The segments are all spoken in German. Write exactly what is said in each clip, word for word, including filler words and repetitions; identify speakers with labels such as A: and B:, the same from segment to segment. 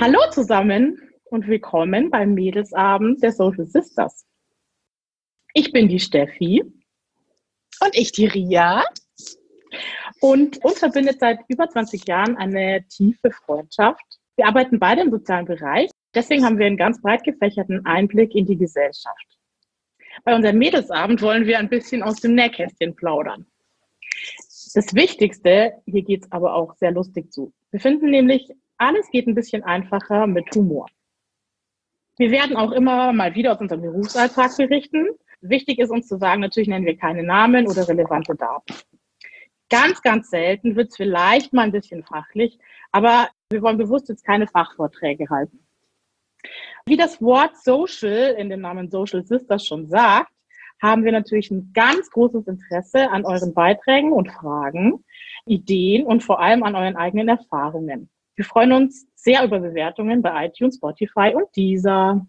A: Hallo zusammen und willkommen beim Mädelsabend der Social Sisters. Ich bin die Steffi.
B: Und ich die Ria.
A: Und uns verbindet seit über zwanzig Jahren eine tiefe Freundschaft. Wir arbeiten beide im sozialen Bereich. Deswegen haben wir einen ganz breit gefächerten Einblick in die Gesellschaft. Bei unserem Mädelsabend wollen wir ein bisschen aus dem Nähkästchen plaudern. Das Wichtigste, hier geht es aber auch sehr lustig zu. Wir finden nämlich, alles geht ein bisschen einfacher mit Humor. Wir werden auch immer mal wieder aus unserem Berufsalltag berichten. Wichtig ist uns zu sagen, natürlich nennen wir keine Namen oder relevante Daten. Ganz, ganz selten wird es vielleicht mal ein bisschen fachlich, aber wir wollen bewusst jetzt keine Fachvorträge halten. Wie das Wort Social in dem Namen Social Sisters schon sagt, haben wir natürlich ein ganz großes Interesse an euren Beiträgen und Fragen, Ideen und vor allem an euren eigenen Erfahrungen. Wir freuen uns sehr über Bewertungen bei iTunes, Spotify und Deezer.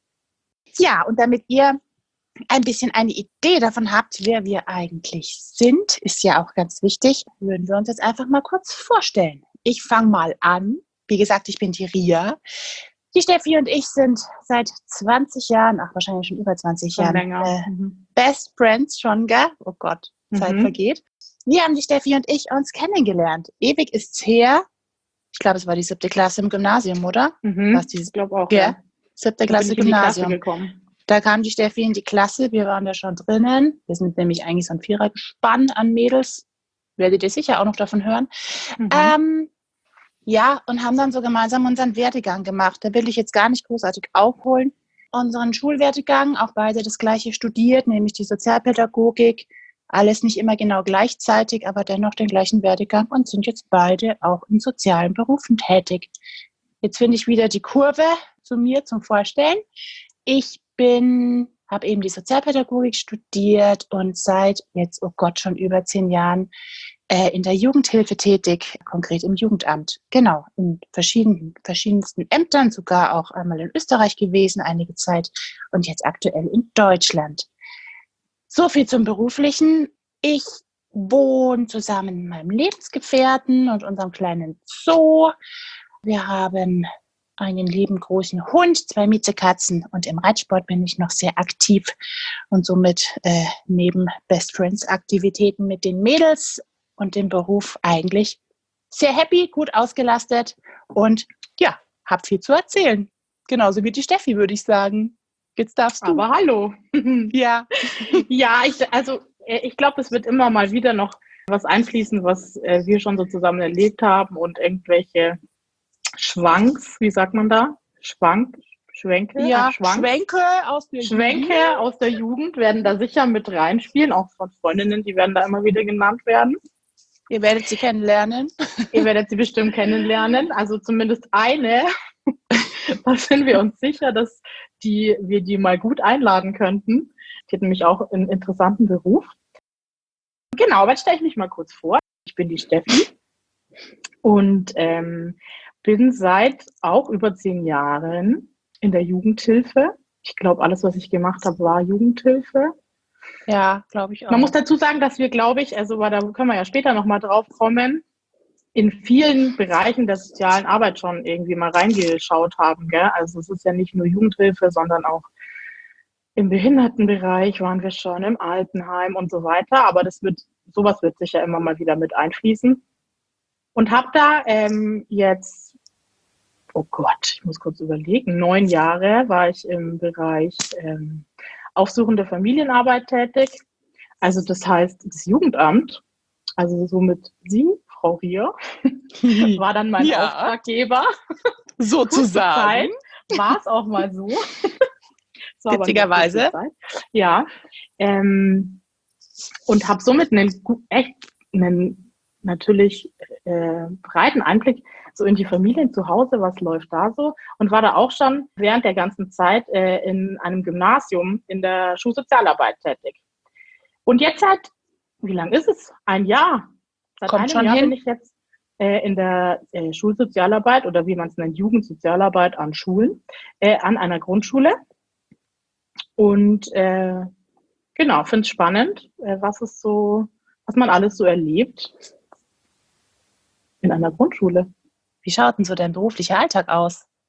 B: Ja, und damit ihr ein bisschen eine Idee davon habt, wer wir eigentlich sind, ist ja auch ganz wichtig, würden wir uns jetzt einfach mal kurz vorstellen. Ich fange mal an. Wie gesagt, ich bin die Ria. Die Steffi und ich sind seit zwanzig Jahren, ach wahrscheinlich schon über zwanzig
A: Schon
B: Jahren,
A: länger.
B: Äh,
A: Mhm.
B: Best Friends schon, gell? Oh Gott, Zeit
A: Mhm.
B: vergeht. Wie haben die Steffi und ich uns kennengelernt? Ewig ist's her. Ich glaube, es war die siebte Klasse im Gymnasium, oder?
A: Mhm.
B: Was dieses,
A: Ich glaube auch,
B: gell?
A: ja.
B: Siebte
A: Da bin
B: Klasse
A: ich in die Klasse
B: Gymnasium.
A: gekommen.
B: Da kam die Steffi in die Klasse, wir waren da schon drinnen. Wir sind nämlich eigentlich so ein Vierergespann an Mädels. Werdet ihr sicher auch noch davon hören.
A: Mhm.
B: Ähm, ja, und haben dann so gemeinsam unseren Werdegang gemacht. Da will ich jetzt gar nicht großartig aufholen. Unseren Schulwerdegang, auch beide das Gleiche studiert, nämlich die Sozialpädagogik. Alles nicht immer genau gleichzeitig, aber dennoch den gleichen Werdegang und sind jetzt beide auch in sozialen Berufen tätig. Jetzt finde ich wieder die Kurve zu mir zum Vorstellen. Ich bin, habe eben die Sozialpädagogik studiert und seit jetzt, oh Gott, schon über zehn Jahren äh, in der Jugendhilfe tätig, konkret im Jugendamt. Genau, in verschiedenen, verschiedensten Ämtern, sogar auch einmal in Österreich gewesen, einige Zeit und jetzt aktuell in Deutschland. So viel zum Beruflichen. Ich wohne zusammen mit meinem Lebensgefährten und unserem kleinen Zoo. Wir haben einen lieben großen Hund, zwei Miezekatzen und im Reitsport bin ich noch sehr aktiv und somit äh, neben Best Friends Aktivitäten mit den Mädels und dem Beruf eigentlich sehr happy, gut ausgelastet und ja, hab viel zu erzählen. Genauso wie die Steffi, würde ich sagen. Jetzt darfst du.
A: Aber hallo.
B: Ja.
A: Ja, ich, also ich glaube, es wird immer mal wieder noch was einfließen, was äh, wir schon so zusammen erlebt haben und irgendwelche Schwanks, wie sagt man da? Schwank, Schwenke?
B: Ja,
A: Ah, Schwanks?
B: Schwenke aus der
A: Schwenke
B: Jugend.
A: aus der Jugend werden da sicher mit reinspielen, auch von Freundinnen, die werden da immer wieder genannt werden.
B: Ihr werdet sie kennenlernen.
A: Ihr werdet sie bestimmt kennenlernen, also zumindest eine. Da sind wir uns sicher, dass die, wir die mal gut einladen könnten. Die hat nämlich auch einen interessanten Beruf. Genau, aber jetzt stelle ich mich mal kurz vor. Ich bin die Steffi und ähm, bin seit auch über zehn Jahren in der Jugendhilfe. Ich glaube, alles, was ich gemacht habe, war Jugendhilfe.
B: Ja, glaube ich auch.
A: Man muss dazu sagen, dass wir, glaube ich, also da können wir ja später nochmal drauf kommen, in vielen Bereichen der sozialen Arbeit schon irgendwie mal reingeschaut haben. Gell? Also es ist ja nicht nur Jugendhilfe, sondern auch im Behindertenbereich waren wir schon, im Altenheim und so weiter. Aber das wird, sowas wird sicher immer mal wieder mit einfließen. Und habe da ähm, jetzt, oh Gott, ich muss kurz überlegen, neun Jahre war ich im Bereich ähm, aufsuchende Familienarbeit tätig. Also das heißt, das Jugendamt, also somit Sie, Frau Ria, war dann mein
B: Ja.
A: Auftraggeber.
B: Sozusagen.
A: War es auch mal so.
B: Witzigerweise.
A: Ja. Ähm, und habe somit einen echt einen natürlich äh, breiten Einblick so in die Familien zu Hause, was läuft da so, und war da auch schon während der ganzen Zeit äh, in einem Gymnasium in der Schulsozialarbeit tätig. Und jetzt seit, wie lang ist es? Ein Jahr. Seit
B: Kommt
A: einem
B: schon
A: Jahr
B: hin.
A: bin ich jetzt äh, in der äh, Schulsozialarbeit oder wie man es nennt, Jugendsozialarbeit an Schulen, äh, an einer Grundschule. Und äh, genau, finde es spannend, äh, was es so, was man alles so erlebt in einer Grundschule.
B: Wie schaut denn so dein beruflicher Alltag aus?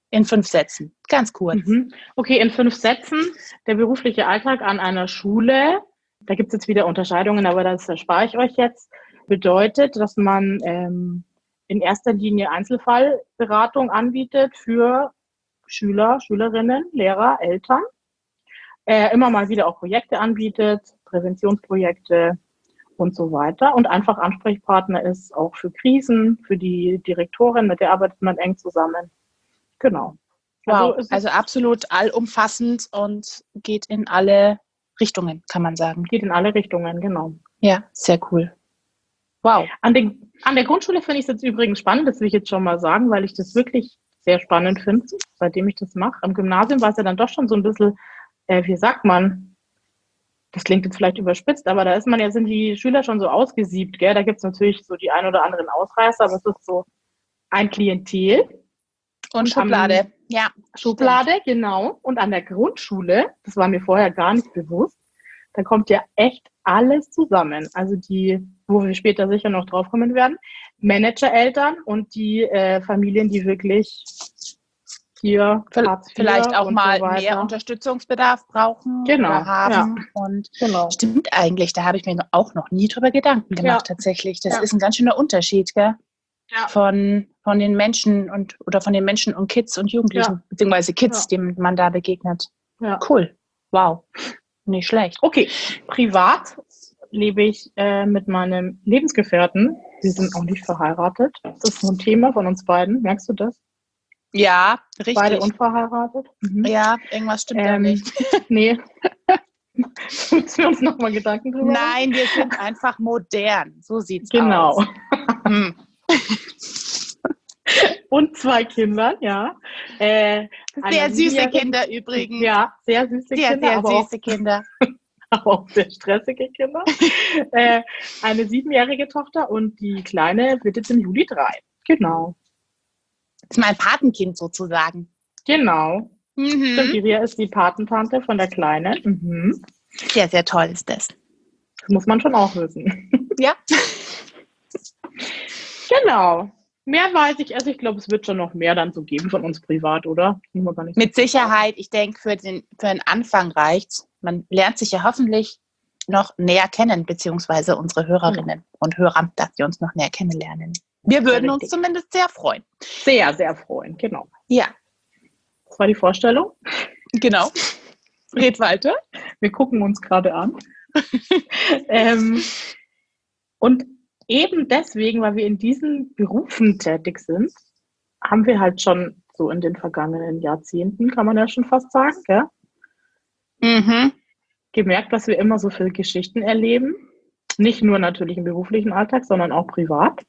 B: In fünf Sätzen, ganz kurz.
A: Mhm. Okay, in fünf Sätzen. Der berufliche Alltag an einer Schule, da gibt es jetzt wieder Unterscheidungen, aber das erspare ich euch jetzt, bedeutet, dass man ähm, in erster Linie Einzelfallberatung anbietet für Schüler, Schülerinnen, Lehrer, Eltern. Äh, immer mal wieder auch Projekte anbietet, Präventionsprojekte und so weiter. Und einfach Ansprechpartner ist auch für Krisen, für die Direktorin, mit der arbeitet man eng zusammen. Genau.
B: Wow, also, also absolut allumfassend und geht in alle Richtungen, kann man sagen.
A: Geht in alle Richtungen, genau.
B: Ja, sehr cool. Wow.
A: An, den, an der Grundschule finde ich es jetzt übrigens spannend, das will ich jetzt schon mal sagen, weil ich das wirklich sehr spannend finde, seitdem ich das mache. Am Gymnasium war es ja dann doch schon so ein bisschen, äh, wie sagt man, das klingt jetzt vielleicht überspitzt, aber da ist man ja, sind die Schüler schon so ausgesiebt, gell? Da gibt es natürlich so die ein oder anderen Ausreißer, aber es ist so ein Klientel.
B: Und, und Schublade, am,
A: ja. Schublade, stimmt. Genau. Und an der Grundschule, das war mir vorher gar nicht bewusst, da kommt ja echt alles zusammen. Also die, wo wir später sicher noch drauf kommen werden, Managereltern und die äh, Familien, die wirklich hier
B: vielleicht auch mal so mehr Unterstützungsbedarf brauchen
A: genau,
B: oder haben.
A: Ja.
B: Und
A: genau.
B: Stimmt eigentlich, da habe ich mir auch noch nie drüber Gedanken gemacht ja. tatsächlich. Das ja. ist ein ganz schöner Unterschied, gell? Ja. Von, von den Menschen und oder von den Menschen und Kids und Jugendlichen, ja. beziehungsweise Kids, ja. denen man da begegnet.
A: Ja.
B: Cool. Wow. Nicht schlecht.
A: Okay, privat lebe ich äh, mit meinem Lebensgefährten. Wir sind auch nicht verheiratet. Das ist so ein Thema von uns beiden. Merkst du das?
B: Ja, richtig.
A: Beide unverheiratet.
B: Mhm. Ja, irgendwas stimmt ähm, da nicht.
A: Nee. Müssen wir uns nochmal Gedanken drüber machen?
B: Nein, wir sind einfach modern. So sieht's
A: genau.
B: aus.
A: Genau. Und zwei Kinder, ja. Äh,
B: sehr süße Kinder übrigens.
A: Ja, sehr süße
B: sehr,
A: Kinder.
B: Sehr
A: aber
B: süße
A: auch,
B: Kinder.
A: Aber auch sehr stressige Kinder. äh, eine siebenjährige Tochter und die Kleine wird jetzt im Juli drei. Genau.
B: Das ist mein Patenkind sozusagen.
A: Genau.
B: Mhm.
A: Stimmt, die Ria ist die Patentante von der Kleinen. Mhm.
B: Sehr, sehr toll ist das.
A: Das muss man schon auch wissen.
B: Ja.
A: Genau. Mehr weiß ich, also ich glaube, es wird schon noch mehr dann so geben von uns privat, oder? Gar nicht
B: Mit Sicherheit, ich denke, für den, für den Anfang reicht's. Man lernt sich ja hoffentlich noch näher kennen, beziehungsweise unsere Hörerinnen ja. und Hörer, dass sie uns noch näher kennenlernen. Wir würden uns zumindest sehr freuen.
A: Sehr, sehr freuen, genau.
B: Ja.
A: Das war die Vorstellung.
B: Genau. Red weiter.
A: Wir gucken uns gerade an. ähm, und eben deswegen, weil wir in diesen Berufen tätig sind, haben wir halt schon so in den vergangenen Jahrzehnten, kann man ja schon fast sagen, gell?
B: Mhm.
A: gemerkt, dass wir immer so viele Geschichten erleben. Nicht nur natürlich im beruflichen Alltag, sondern auch privat,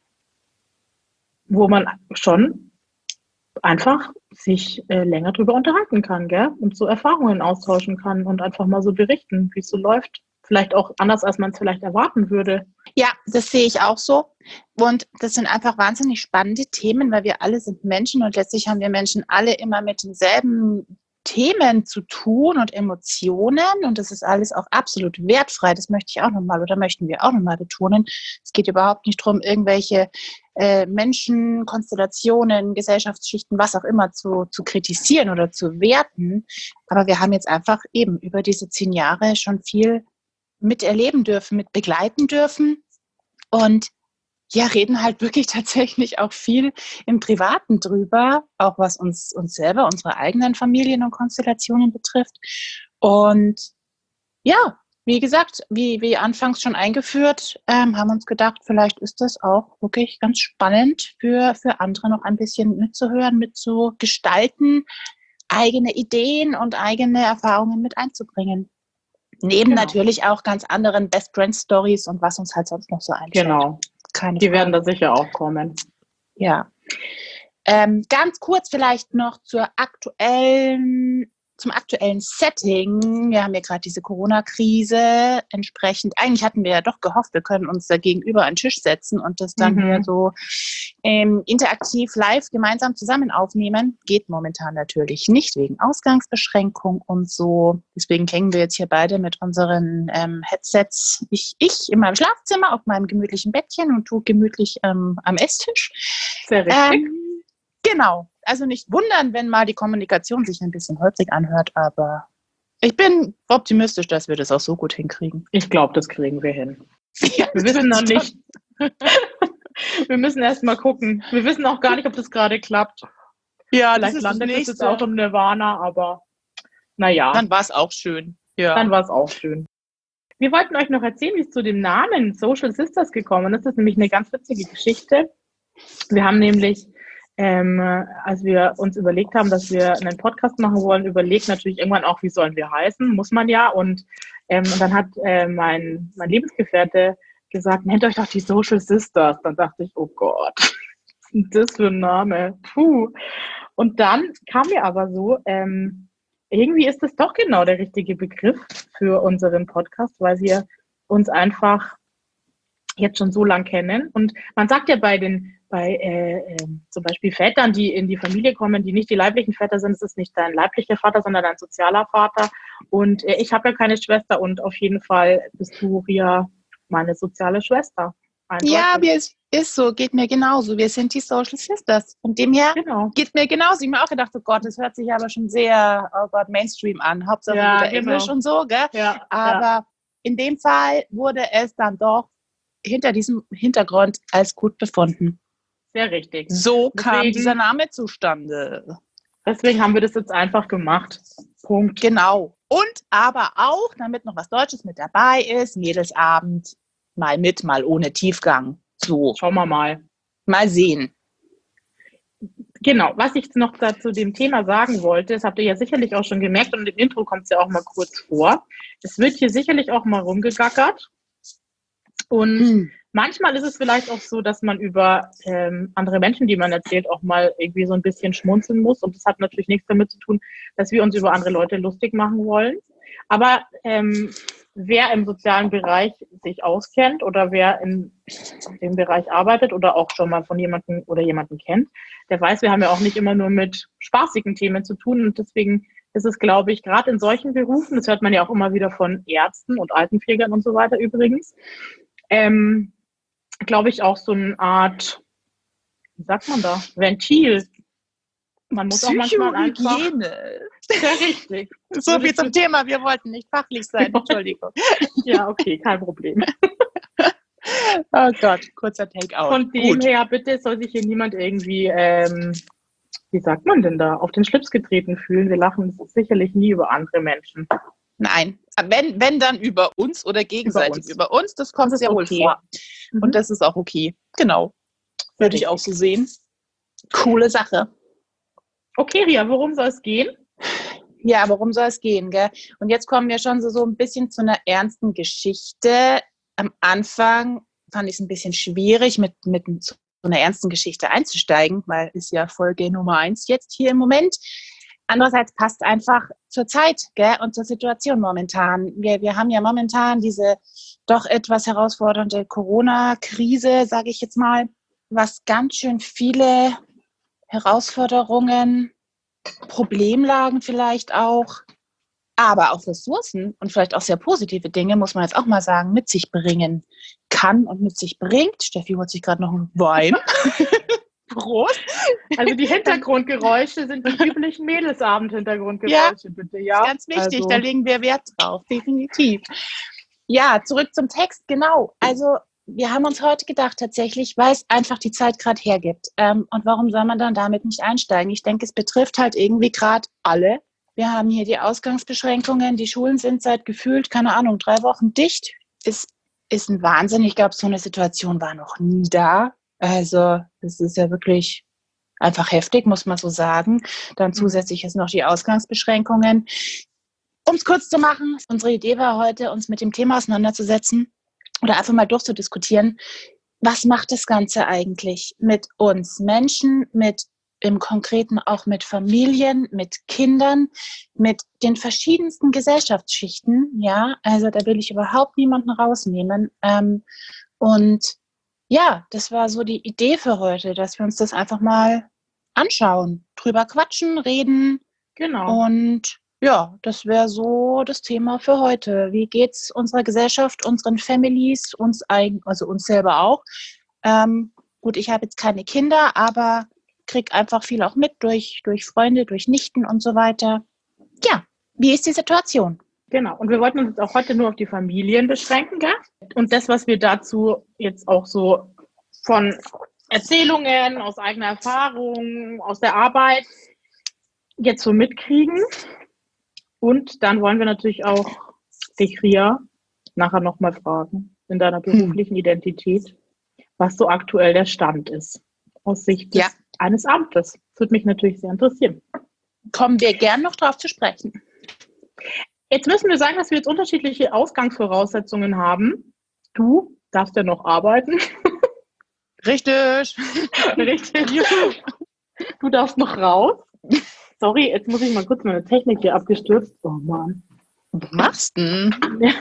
A: wo man schon einfach sich äh, länger drüber unterhalten kann, gell? Und so Erfahrungen austauschen kann und einfach mal so berichten, wie es so läuft. Vielleicht auch anders, als man es vielleicht erwarten würde.
B: Ja, das sehe ich auch so. Und das sind einfach wahnsinnig spannende Themen, weil wir alle sind Menschen und letztlich haben wir Menschen alle immer mit denselben Themen zu tun und Emotionen und das ist alles auch absolut wertfrei. Das möchte ich auch nochmal oder möchten wir auch nochmal betonen. Es geht überhaupt nicht darum, irgendwelche äh, Menschen, Konstellationen, Gesellschaftsschichten, was auch immer zu, zu kritisieren oder zu werten. Aber wir haben jetzt einfach eben über diese zehn Jahre schon viel miterleben dürfen, mit begleiten dürfen und ja, reden halt wirklich tatsächlich auch viel im Privaten drüber, auch was uns, uns selber, unsere eigenen Familien und Konstellationen betrifft. Und ja, wie gesagt, wie, wie anfangs schon eingeführt, ähm, haben uns gedacht, vielleicht ist das auch wirklich ganz spannend für, für andere noch ein bisschen mitzuhören, mitzugestalten, eigene Ideen und eigene Erfahrungen mit einzubringen. Neben genau. natürlich auch ganz anderen Best-Friend-Stories und was uns halt sonst noch so einfällt.
A: Genau.
B: Keine
A: Die
B: Frage.
A: werden da sicher auch kommen.
B: Ja. Ähm, ganz kurz vielleicht noch zur aktuellen, zum aktuellen Setting. Wir haben ja gerade diese Corona-Krise entsprechend. Eigentlich hatten wir ja doch gehofft, wir können uns da gegenüber an den Tisch setzen und das dann mhm. hier so ähm, interaktiv live gemeinsam zusammen aufnehmen. Geht momentan natürlich nicht wegen Ausgangsbeschränkung und so. Deswegen hängen wir jetzt hier beide mit unseren ähm, Headsets. Ich, ich in meinem Schlafzimmer auf meinem gemütlichen Bettchen und du gemütlich ähm, am Esstisch.
A: Sehr richtig.
B: Ähm, Genau. Also nicht wundern, wenn mal die Kommunikation sich ein bisschen holprig anhört, aber ich bin optimistisch, dass wir das auch so gut hinkriegen.
A: Ich glaube, das kriegen wir hin.
B: Ja,
A: wir wissen noch nicht. Wir müssen erst mal gucken. Wir wissen auch gar nicht, ob das gerade klappt.
B: Ja,
A: Vielleicht
B: das ist
A: landet
B: das
A: es jetzt auch im Nirvana, aber naja.
B: Dann war es auch schön. Ja.
A: Dann war es auch schön. Wir wollten euch noch erzählen, wie es zu dem Namen Social Sisters gekommen ist. Das ist nämlich eine ganz witzige Geschichte. Wir haben nämlich, ähm, als wir uns überlegt haben, dass wir einen Podcast machen wollen, überlegt natürlich irgendwann auch, wie sollen wir heißen, muss man ja. Und, ähm, und dann hat äh, mein, mein Lebensgefährte gesagt, nennt euch doch die Social Sisters. Dann dachte ich, oh Gott, was ist denn das für ein Name? Puh. Und dann kam mir aber so, ähm, irgendwie ist das doch genau der richtige Begriff für unseren Podcast, weil wir uns einfach jetzt schon so lang kennen. Und man sagt ja bei den, bei äh, äh, zum Beispiel Vätern, die in die Familie kommen, die nicht die leiblichen Väter sind, es ist nicht dein leiblicher Vater, sondern dein sozialer Vater. Und äh, ich habe ja keine Schwester und auf jeden Fall bist du, Ria, meine soziale Schwester.
B: Eindeutig. Ja, wie es ist so, geht mir genauso. Wir sind die Social Sisters. Von dem her genau. Geht mir genauso. Ich habe mir auch gedacht, oh Gott, das hört sich aber schon sehr, oh Gott, Mainstream an. Hauptsache ja, wieder genau. Englisch und so, gell? Ja, aber ja. In dem Fall wurde es dann doch hinter diesem Hintergrund als gut befunden.
A: Sehr richtig.
B: So deswegen, kam dieser Name zustande.
A: Deswegen haben wir das jetzt einfach gemacht. Punkt.
B: Genau. Und aber auch, damit noch was Deutsches mit dabei ist, Mädelsabend, mal mit, mal ohne Tiefgang. So.
A: Schauen wir mal.
B: Mal sehen.
A: Genau, was ich noch dazu dem Thema sagen wollte, das habt ihr ja sicherlich auch schon gemerkt und im Intro kommt es ja auch mal kurz vor. Es wird hier sicherlich auch mal rumgegackert. Und hm. manchmal ist es vielleicht auch so, dass man über ähm, andere Menschen, die man erzählt, auch mal irgendwie so ein bisschen schmunzeln muss. Und das hat natürlich nichts damit zu tun, dass wir uns über andere Leute lustig machen wollen. Aber ähm, wer im sozialen Bereich sich auskennt oder wer in dem Bereich arbeitet oder auch schon mal von jemandem oder jemanden kennt, der weiß, wir haben ja auch nicht immer nur mit spaßigen Themen zu tun. Und deswegen ist es, glaube ich, gerade in solchen Berufen, das hört man ja auch immer wieder von Ärzten und Altenpflegern und so weiter übrigens, ähm, glaube ich, auch so eine Art, wie sagt man da, Ventil. Man muss auch manchmal einfach...
B: Ja, richtig. So viel zum Thema, wir wollten nicht fachlich sein, Entschuldigung.
A: Ja, okay, kein Problem.
B: Oh Gott, kurzer Take-out.
A: Von dem Gut. her, bitte soll sich hier niemand irgendwie, ähm, wie sagt man denn da, auf den Schlips getreten fühlen. Wir lachen sicherlich nie über andere Menschen.
B: Nein, wenn, wenn dann über uns oder gegenseitig über uns, über uns das kommt sehr wohl okay. vor. Mhm. Und das ist auch okay. Genau. Würde ich auch so sehen. Coole Sache.
A: Okay, Ria, worum soll es gehen?
B: Ja, worum soll es gehen, gell? Und jetzt kommen wir schon so, so ein bisschen zu einer ernsten Geschichte. Am Anfang fand ich es ein bisschen schwierig, mit, mit so einer ernsten Geschichte einzusteigen, weil ist ja Folge Nummer eins jetzt hier im Moment. Andererseits passt einfach zur Zeit, gell, und zur Situation momentan. Wir, wir haben ja momentan diese doch etwas herausfordernde Corona-Krise, sage ich jetzt mal, was ganz schön viele Herausforderungen, Problemlagen vielleicht auch, aber auch Ressourcen und vielleicht auch sehr positive Dinge, muss man jetzt auch mal sagen, mit sich bringen kann und mit sich bringt. Steffi holt sich gerade noch einen Wein.
A: Prost. Also die Hintergrundgeräusche sind die üblichen Mädelsabend-Hintergrundgeräusche,
B: ja,
A: bitte. Ja,
B: ganz wichtig,
A: also.
B: Da legen wir Wert drauf, definitiv. Ja, zurück zum Text, genau. Also wir haben uns heute gedacht tatsächlich, weil es einfach die Zeit gerade hergibt. Ähm, und warum soll man dann damit nicht einsteigen? Ich denke, es betrifft halt irgendwie gerade alle. Wir haben hier die Ausgangsbeschränkungen, die Schulen sind seit gefühlt, keine Ahnung, drei Wochen dicht. Es ist ein Wahnsinn. Ich glaube, so eine Situation war noch nie da. Also es ist ja wirklich einfach heftig, muss man so sagen. Dann zusätzlich ist noch die Ausgangsbeschränkungen. Um es kurz zu machen, unsere Idee war heute, uns mit dem Thema auseinanderzusetzen oder einfach mal durchzudiskutieren, was macht das Ganze eigentlich mit uns Menschen, mit im Konkreten auch mit Familien, mit Kindern, mit den verschiedensten Gesellschaftsschichten. Ja, also da will ich überhaupt niemanden rausnehmen. Ähm, und ja, das war so die Idee für heute, dass wir uns das einfach mal anschauen, drüber quatschen, reden.
A: Genau.
B: Und ja, das wäre so das Thema für heute. Wie geht's unserer Gesellschaft, unseren Families, uns eigen, also uns selber auch? Ähm, gut, ich habe jetzt keine Kinder, aber kriege einfach viel auch mit durch, durch Freunde, durch Nichten und so weiter. Ja, wie ist die Situation?
A: Genau. Und wir wollten uns jetzt auch heute nur auf die Familien beschränken, gell? Und das, was wir dazu jetzt auch so von Erzählungen, aus eigener Erfahrung, aus der Arbeit jetzt so mitkriegen. Und dann wollen wir natürlich auch dich, Ria, nachher nochmal fragen, in deiner beruflichen hm. Identität, was so aktuell der Stand ist, aus Sicht des, ja. eines Amtes. Das würde mich natürlich sehr interessieren.
B: Kommen wir gern noch drauf zu sprechen.
A: Jetzt müssen wir sagen, dass wir jetzt unterschiedliche Ausgangsvoraussetzungen haben. Du darfst ja noch arbeiten.
B: Richtig.
A: Richtig. Du darfst noch raus. Sorry, jetzt muss ich mal kurz meine Technik hier abgestürzt. Oh Mann.
B: Was machst du denn? Ja.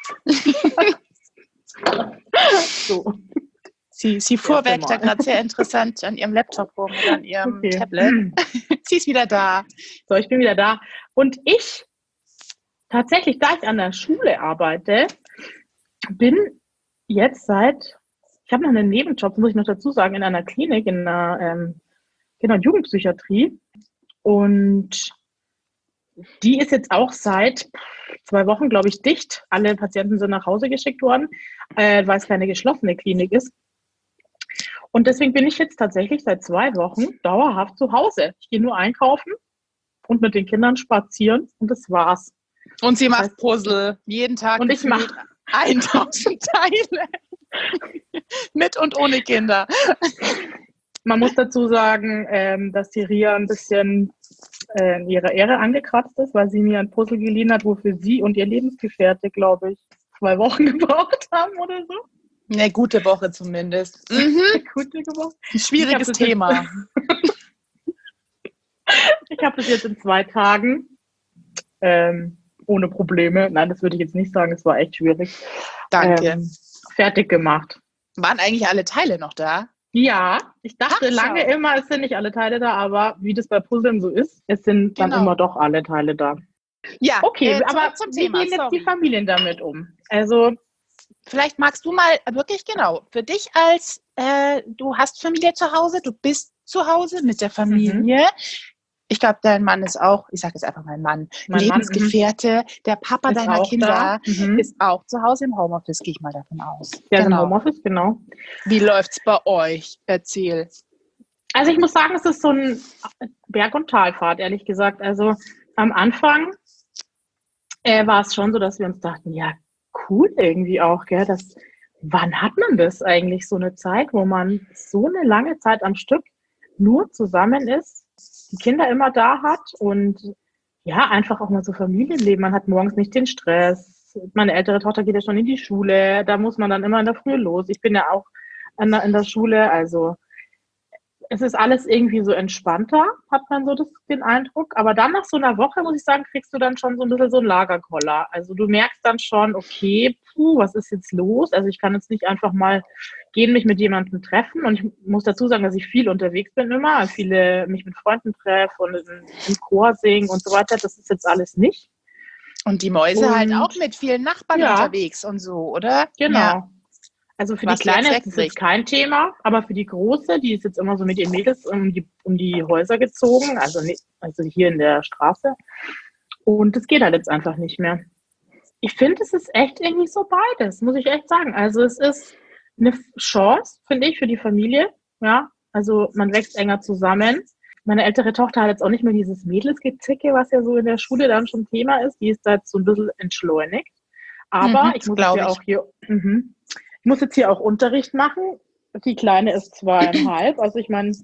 A: So.
B: Sie, sie fuhr weg, da gerade sehr interessant an ihrem Laptop rum oder an ihrem okay. Tablet. Sie ist wieder da.
A: So, ich bin wieder da. Und ich, tatsächlich, da ich an der Schule arbeite, bin jetzt seit, ich habe noch einen Nebenjob, muss ich noch dazu sagen, in einer Klinik, in einer ähm, Kinder- und Jugendpsychiatrie. Und die ist jetzt auch seit zwei Wochen, glaube ich, dicht. Alle Patienten sind nach Hause geschickt worden, äh, weil es keine geschlossene Klinik ist. Und deswegen bin ich jetzt tatsächlich seit zwei Wochen dauerhaft zu Hause. Ich gehe nur einkaufen und mit den Kindern spazieren und das war's.
B: Und sie macht Puzzle jeden Tag.
A: Und ich mache
B: tausend Teile. Mit und ohne Kinder.
A: Man muss dazu sagen, ähm, dass die Ria ein bisschen äh, in ihrer Ehre angekratzt ist, weil sie mir ein Puzzle geliehen hat, wofür sie und ihr Lebensgefährte, glaube ich, zwei Wochen gebraucht haben oder so.
B: Eine gute Woche zumindest. Mhm.
A: Eine gute Woche.
B: Ein schwieriges ich Thema.
A: Ich habe das jetzt in zwei Tagen ähm, ohne Probleme, nein, das würde ich jetzt nicht sagen, es war echt schwierig.
B: Danke.
A: Ähm, fertig gemacht.
B: Waren eigentlich alle Teile noch da?
A: Ja, ich dachte Ach, lange schau. immer, es sind nicht alle Teile da, aber wie das bei Puzzeln so ist, es sind genau. dann immer doch alle Teile da.
B: Ja,
A: okay,
B: äh,
A: aber
B: zum
A: wie
B: Thema,
A: gehen jetzt
B: sorry.
A: die Familien damit um? Also
B: vielleicht magst du mal wirklich genau, für dich als, äh, du hast Familie zu Hause, du bist zu Hause mit der Familie. Mhm. Ich glaube, dein Mann ist auch, ich sage jetzt einfach mal Mann, mein Lebensgefährte, Mann, der Papa ist deiner Kinder mhm. ist auch zu Hause im Homeoffice, gehe ich mal davon aus.
A: Ja, genau. Im Homeoffice, genau.
B: Wie läuft's bei euch? Erzähl.
A: Also ich muss sagen, es ist so ein Berg- und Talfahrt, ehrlich gesagt. Also am Anfang äh, war es schon so, dass wir uns dachten, ja, cool irgendwie auch, gell, das, wann hat man das eigentlich, so eine Zeit, wo man so eine lange Zeit am Stück nur zusammen ist, die Kinder immer da hat und ja, einfach auch mal so Familienleben. Man hat morgens nicht den Stress. Meine ältere Tochter geht ja schon in die Schule, da muss man dann immer in der Früh los. Ich bin ja auch in der, in der Schule, also es ist alles irgendwie so entspannter, hat man so das, den Eindruck. Aber dann nach so einer Woche, muss ich sagen, kriegst du dann schon so ein bisschen so einen Lagerkoller. Also du merkst dann schon, okay, puh, was ist jetzt los? Also ich kann jetzt nicht einfach mal gehen, mich mit jemandem treffen. Und ich muss dazu sagen, dass ich viel unterwegs bin immer, viele mich mit Freunden treffe und im Chor singen und so weiter. Das ist jetzt alles nicht.
B: Und die Mäuse und, halt auch mit vielen Nachbarn ja, unterwegs und so, oder?
A: Genau. Ja. Also für
B: Was
A: die Kleine ist das jetzt kein Thema, aber für die Große, die ist jetzt immer so mit ihren Mädels um die, um die Häuser gezogen, also, nicht, also hier in der Straße. Und das geht halt jetzt einfach nicht mehr. Ich finde, es ist echt irgendwie so beides, muss ich echt sagen. Also es ist eine Chance, finde ich, für die Familie. Ja, also man wächst enger zusammen. Meine ältere Tochter hat jetzt auch nicht mehr dieses Mädelsgezicke, was ja so in der Schule dann schon Thema ist. Die ist da jetzt so ein bisschen entschleunigt. Aber mhm, ich muss ja auch hier... Mhm, Ich muss jetzt hier auch Unterricht machen. Die Kleine ist zweieinhalb. Also ich meine,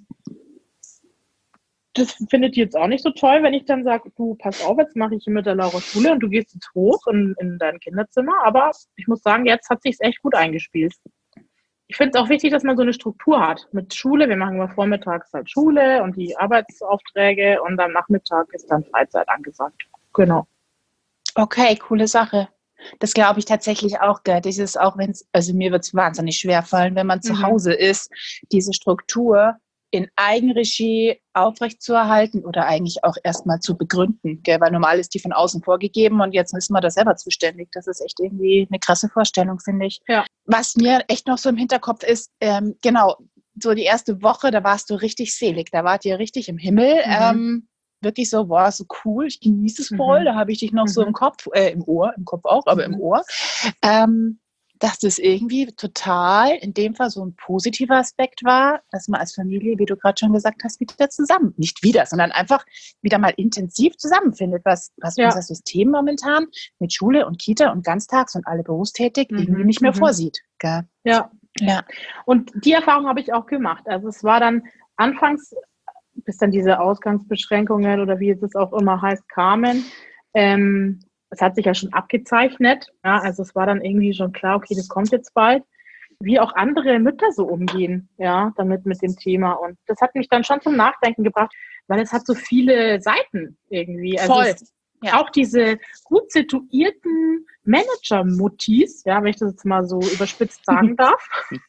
A: das findet die jetzt auch nicht so toll, wenn ich dann sage, du, pass auf, jetzt mache ich hier mit der Laura Schule und du gehst jetzt hoch in, in dein Kinderzimmer. Aber ich muss sagen, jetzt hat sich's echt gut eingespielt. Ich finde es auch wichtig, dass man so eine Struktur hat mit Schule. Wir machen immer vormittags halt Schule und die Arbeitsaufträge und am Nachmittag ist dann Freizeit angesagt. Genau.
B: Okay, coole Sache. Das glaube ich tatsächlich auch, gell. Das ist auch, wenn es, also mir wird es wahnsinnig schwer fallen, wenn man mhm. zu Hause ist, diese Struktur in Eigenregie aufrechtzuerhalten oder eigentlich auch erstmal zu begründen, gell. Weil normal ist die von außen vorgegeben und jetzt ist man da selber zuständig. Das ist echt irgendwie eine krasse Vorstellung, finde ich.
A: Ja.
B: Was mir echt noch so im Hinterkopf ist, ähm, genau, so die erste Woche, da warst du richtig selig, da wart ihr richtig im Himmel. Mhm. Ähm, wirklich so, boah, so cool, ich genieße es voll, mhm. da habe ich dich noch mhm. so im Kopf, äh, im Ohr, im Kopf auch, aber mhm. im Ohr. Ähm, dass das irgendwie total, in dem Fall so ein positiver Aspekt war, dass man als Familie, wie du gerade schon gesagt hast, wieder zusammen, nicht wieder, sondern einfach wieder mal intensiv zusammenfindet, was, was ja. unser System momentan mit Schule und Kita und Ganztags und alle berufstätig mhm. irgendwie nicht mehr mhm. vorsieht. Gell?
A: Ja. ja. Und die Erfahrung habe ich auch gemacht. Also es war dann anfangs, bis dann diese Ausgangsbeschränkungen oder wie es jetzt auch immer heißt, kamen, ähm, es hat sich ja schon abgezeichnet, ja, also es war dann irgendwie schon klar, okay, das kommt jetzt bald, wie auch andere Mütter so umgehen, ja, damit mit dem Thema. Und das hat mich dann schon zum Nachdenken gebracht, weil es hat so viele Seiten irgendwie. Also
B: Voll.
A: Ja. Auch diese gut situierten Manager-Muttis, ja, wenn ich das jetzt mal so überspitzt sagen darf,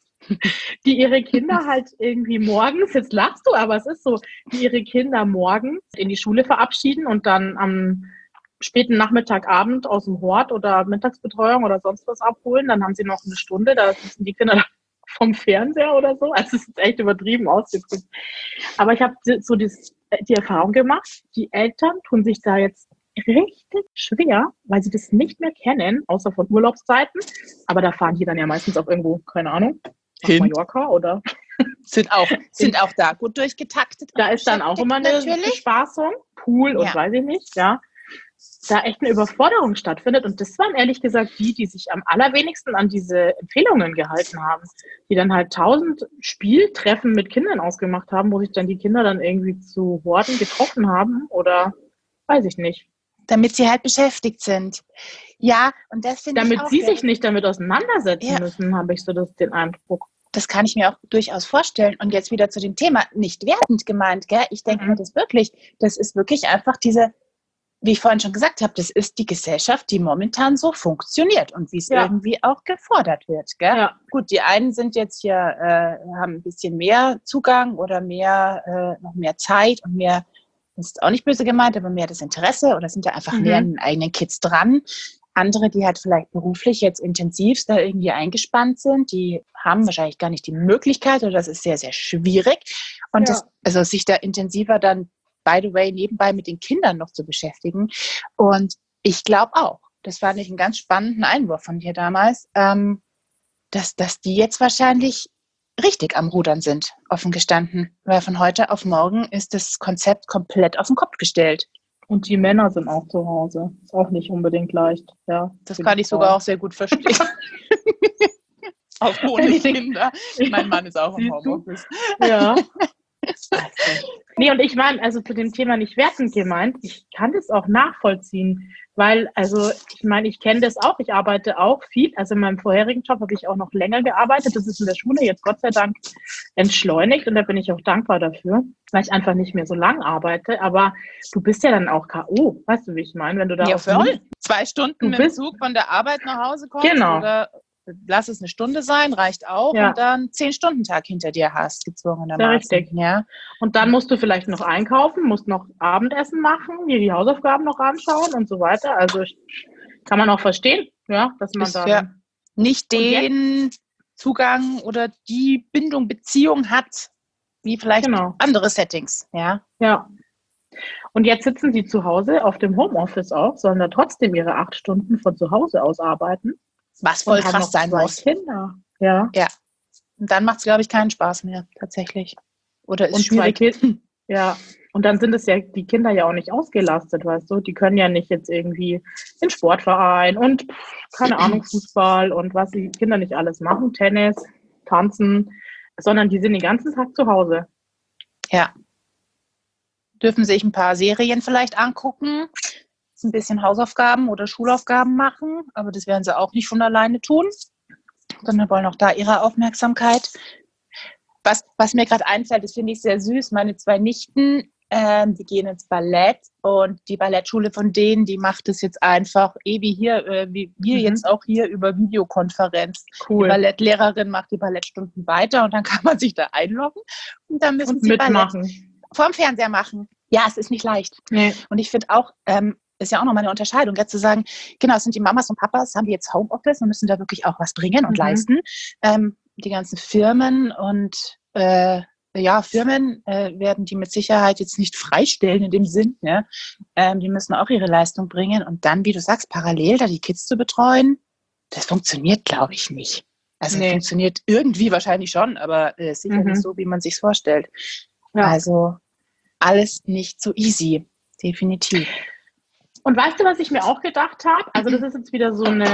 A: die ihre Kinder halt irgendwie morgens, jetzt lachst du, aber es ist so, die ihre Kinder morgens in die Schule verabschieden und dann am späten Nachmittag, Abend aus dem Hort oder Mittagsbetreuung oder sonst was abholen. Dann haben sie noch eine Stunde, da sitzen die Kinder vom Fernseher oder so. Also es ist echt übertrieben ausgedrückt. Aber ich habe so die, die Erfahrung gemacht, die Eltern tun sich da jetzt richtig schwer, weil sie das nicht mehr kennen, außer von Urlaubszeiten. Aber da fahren die dann ja meistens auch irgendwo, keine Ahnung, nach Hin. Mallorca oder...
B: Sind auch, sind auch da gut durchgetaktet.
A: Da ist dann auch immer eine natürlich. Bespaßung, Pool und ja. weiß ich nicht, ja. Da echt eine Überforderung stattfindet. Und das waren ehrlich gesagt die, die sich am allerwenigsten an diese Empfehlungen gehalten haben. Die dann halt tausend Spieltreffen mit Kindern ausgemacht haben, wo sich dann die Kinder dann irgendwie zu Horden getroffen haben oder weiß ich nicht.
B: Damit sie halt beschäftigt sind. Ja, und das finde ich
A: Damit
B: auch
A: sie sich nicht damit auseinandersetzen ja. müssen, habe ich so das, den Eindruck.
B: Das kann ich mir auch durchaus vorstellen. Und jetzt wieder zu dem Thema, nicht wertend gemeint, gell? Ich denke mhm. mir das wirklich, das ist wirklich einfach diese, wie ich vorhin schon gesagt habe, das ist die Gesellschaft, die momentan so funktioniert und wie es ja. irgendwie auch gefordert wird. Gell? Ja. Gut, die einen sind jetzt hier, äh, haben ein bisschen mehr Zugang oder mehr, äh, noch mehr Zeit und mehr, das ist auch nicht böse gemeint, aber mehr das Interesse oder sind da einfach mhm. mehr an den eigenen Kids dran. Andere, die halt vielleicht beruflich jetzt intensivst da irgendwie eingespannt sind, die haben wahrscheinlich gar nicht die Möglichkeit oder das ist sehr, sehr schwierig. Und ja. das, also sich da intensiver dann by the way, nebenbei mit den Kindern noch zu beschäftigen. Und ich glaube auch, das fand ich einen ganz spannenden Einwurf von dir damals, ähm, dass, dass die jetzt wahrscheinlich richtig am Rudern sind, offen gestanden. Weil von heute auf morgen ist das Konzept komplett auf den Kopf gestellt.
A: Und die Männer sind auch zu Hause. Ist auch nicht unbedingt leicht. Ja,
B: das kann ich sogar auch sehr gut verstehen. Auch ohne Kinder. Mein Mann ist auch im Homeoffice.
A: Ja. Nee, und ich meine, also zu dem Thema nicht wertend gemeint, ich kann das auch nachvollziehen, weil, also ich meine, ich kenne das auch, ich arbeite auch viel, also in meinem vorherigen Job habe ich auch noch länger gearbeitet, das ist in der Schule jetzt Gott sei Dank entschleunigt und da bin ich auch dankbar dafür, weil ich einfach nicht mehr so lang arbeite, aber du bist ja dann auch K O, weißt du, wie ich meine, wenn du da
B: ja,
A: auch
B: voll. Zwei Stunden mit dem Zug von der Arbeit nach Hause kommst
A: genau.
B: oder lass es eine Stunde sein, reicht auch, ja. und dann zehn Stunden Tag hinter dir hast, gezwungenermaßen.
A: Ja, richtig. Ja. Und dann musst du vielleicht noch einkaufen, musst noch Abendessen machen, dir die Hausaufgaben noch anschauen und so weiter. Also ich, kann man auch verstehen, ja, dass man dann
B: ja nicht den Zugang oder die Bindung, Beziehung hat, wie vielleicht genau. andere Settings. Ja.
A: Ja. Und jetzt sitzen sie zu Hause auf dem Homeoffice auch, sollen da trotzdem ihre acht Stunden von zu Hause aus arbeiten.
B: Was voll krass sein muss.
A: Kinder. Ja.
B: Ja. Und dann macht es, glaube ich, keinen Spaß mehr, tatsächlich. Oder ist
A: und
B: schwierig.
A: Kinder, ja. Und dann sind es ja die Kinder ja auch nicht ausgelastet, weißt du. Die können ja nicht jetzt irgendwie in Sportverein und keine Ahnung, Fußball und was die Kinder nicht alles machen, Tennis, tanzen, sondern die sind den ganzen Tag zu Hause.
B: Ja. Dürfen sich ein paar Serien vielleicht angucken, ein bisschen Hausaufgaben oder Schulaufgaben machen, aber das werden sie auch nicht von alleine tun, sondern wollen auch da ihre Aufmerksamkeit. Was, was mir gerade einfällt, das finde ich sehr süß, meine zwei Nichten, ähm, die gehen ins Ballett und die Ballettschule von denen, die macht es jetzt einfach, eh wie hier, äh, wie wir mhm. jetzt auch hier über Videokonferenz.
A: Cool.
B: Die Ballettlehrerin macht die Ballettstunden weiter und dann kann man sich da einloggen und dann müssen
A: und
B: sie
A: mitmachen.
B: Ballett vorm Fernseher machen. Ja, es ist nicht leicht.
A: Nee.
B: Und ich finde auch, ähm, ist ja auch nochmal eine Unterscheidung, jetzt zu sagen, genau, es sind die Mamas und Papas, haben die jetzt Homeoffice und müssen da wirklich auch was bringen und mhm. leisten. Ähm, die ganzen Firmen und äh, ja, Firmen äh, werden die mit Sicherheit jetzt nicht freistellen in dem Sinn. Ne? Ähm, die müssen auch ihre Leistung bringen. Und dann, wie du sagst, parallel da die Kids zu betreuen, das funktioniert, glaube ich, nicht. Also
A: Nee.
B: funktioniert irgendwie wahrscheinlich schon, aber äh, sicher
A: Mhm.
B: nicht so, wie man sich vorstellt.
A: Ja.
B: Also alles nicht so easy, definitiv.
A: Und weißt du, was ich mir auch gedacht habe? Also das ist jetzt wieder so eine...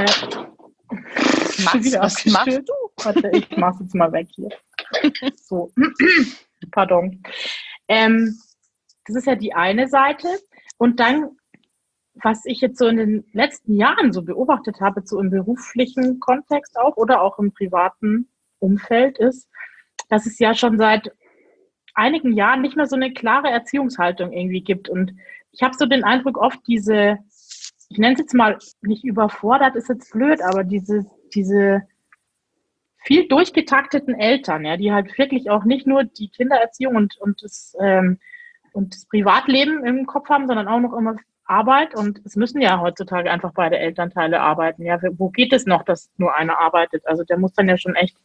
B: Max,
A: wieder
B: was machst
A: abgestürzt. Warte, ich mach's jetzt mal weg hier. So, pardon. Ähm, das ist ja die eine Seite. Und dann, was ich jetzt so in den letzten Jahren so beobachtet habe, so im beruflichen Kontext auch oder auch im privaten Umfeld, ist, dass es ja schon seit einigen Jahren nicht mehr so eine klare Erziehungshaltung irgendwie gibt. Und ich habe so den Eindruck, oft diese, ich nenne es jetzt mal nicht überfordert, ist jetzt blöd, aber diese, diese viel durchgetakteten Eltern, ja, die halt wirklich auch nicht nur die Kindererziehung und, und, das, ähm, und das Privatleben im Kopf haben, sondern auch noch immer Arbeit. Und es müssen ja heutzutage einfach beide Elternteile arbeiten. Ja, wo geht es noch, dass nur einer arbeitet? Also der muss dann ja schon echt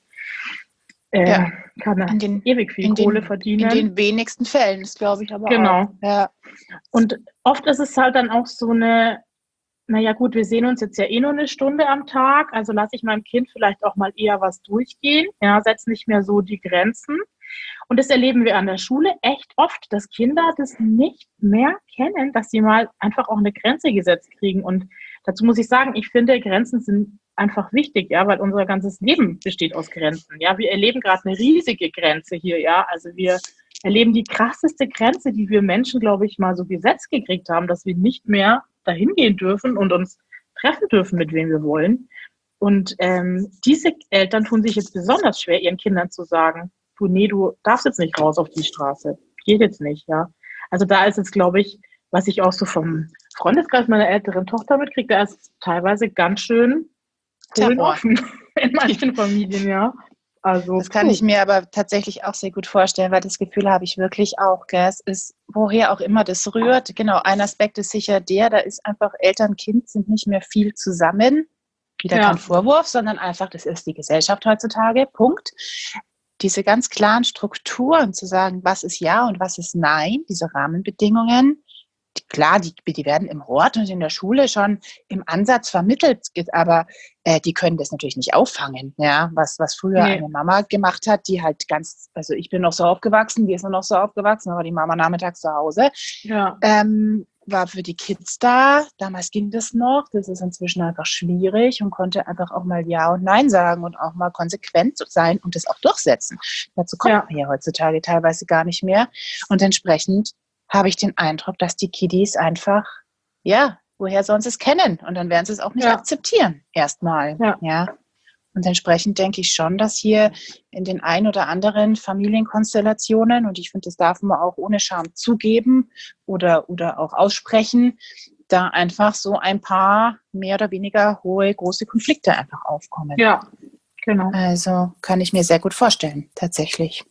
A: äh,
B: Ja.
A: kann er
B: In den-
A: ewig viel
B: in
A: Kohle
B: den,
A: verdienen.
B: In den wenigsten Fällen, das glaube ich aber
A: Genau.
B: auch. Ja.
A: Und oft ist es halt dann auch so eine, naja gut, wir sehen uns jetzt ja eh nur eine Stunde am Tag, also lasse ich meinem Kind vielleicht auch mal eher was durchgehen, ja, setze nicht mehr so die Grenzen. Und das erleben wir an der Schule echt oft, dass Kinder das nicht mehr kennen, dass sie mal einfach auch eine Grenze gesetzt kriegen. Und dazu muss ich sagen, ich finde, Grenzen sind einfach wichtig, ja, weil unser ganzes Leben besteht aus Grenzen. Ja, wir erleben gerade eine riesige Grenze hier, ja. Also wir erleben die krasseste Grenze, die wir Menschen, glaube ich, mal so gesetzt gekriegt haben, dass wir nicht mehr dahin gehen dürfen und uns treffen dürfen, mit wem wir wollen. Und ähm, diese Eltern tun sich jetzt besonders schwer, ihren Kindern zu sagen, du, nee, du darfst jetzt nicht raus auf die Straße. Geht jetzt nicht, ja. Also da ist jetzt, glaube ich, was ich auch so vom Freundeskreis meiner älteren Tochter mitkriege, da ist teilweise ganz schön offen in manchen Familien, ja. Also,
B: das kann
A: puh.
B: ich mir aber tatsächlich auch sehr gut vorstellen, weil das Gefühl habe ich wirklich auch, gell? Es ist, woher auch immer das rührt. Genau, ein Aspekt ist sicher der, da ist einfach Eltern, Kind sind nicht mehr viel zusammen. Wieder
A: Ja.
B: kein Vorwurf, sondern einfach, das ist die Gesellschaft heutzutage, Punkt. Diese ganz klaren Strukturen zu sagen, was ist Ja und was ist Nein, diese Rahmenbedingungen, die, klar, die, die werden im Hort und in der Schule schon im Ansatz vermittelt, aber äh, die können das natürlich nicht auffangen, ja, was, was früher
A: Nee.
B: eine Mama gemacht hat, die halt ganz, also ich bin noch so aufgewachsen, die ist noch so aufgewachsen, aber die Mama nachmittags zu Hause,
A: Ja.
B: ähm, war für die Kids da. Damals ging das noch. Das ist inzwischen einfach schwierig und konnte einfach auch mal Ja und Nein sagen und auch mal konsequent sein und das auch durchsetzen. Dazu kommt
A: Ja.
B: man ja heutzutage teilweise gar nicht mehr. Und entsprechend habe ich den Eindruck, dass die Kiddies einfach, ja, woher sollen sie es kennen? Und dann werden sie es auch nicht
A: Ja.
B: akzeptieren, erstmal.
A: Ja.
B: ja. Und entsprechend denke ich schon, dass hier in den ein oder anderen Familienkonstellationen, und ich finde, das darf man auch ohne Scham zugeben oder, oder auch aussprechen, da einfach so ein paar mehr oder weniger hohe, große Konflikte einfach aufkommen.
A: Ja, genau.
B: Also kann ich mir sehr gut vorstellen, tatsächlich.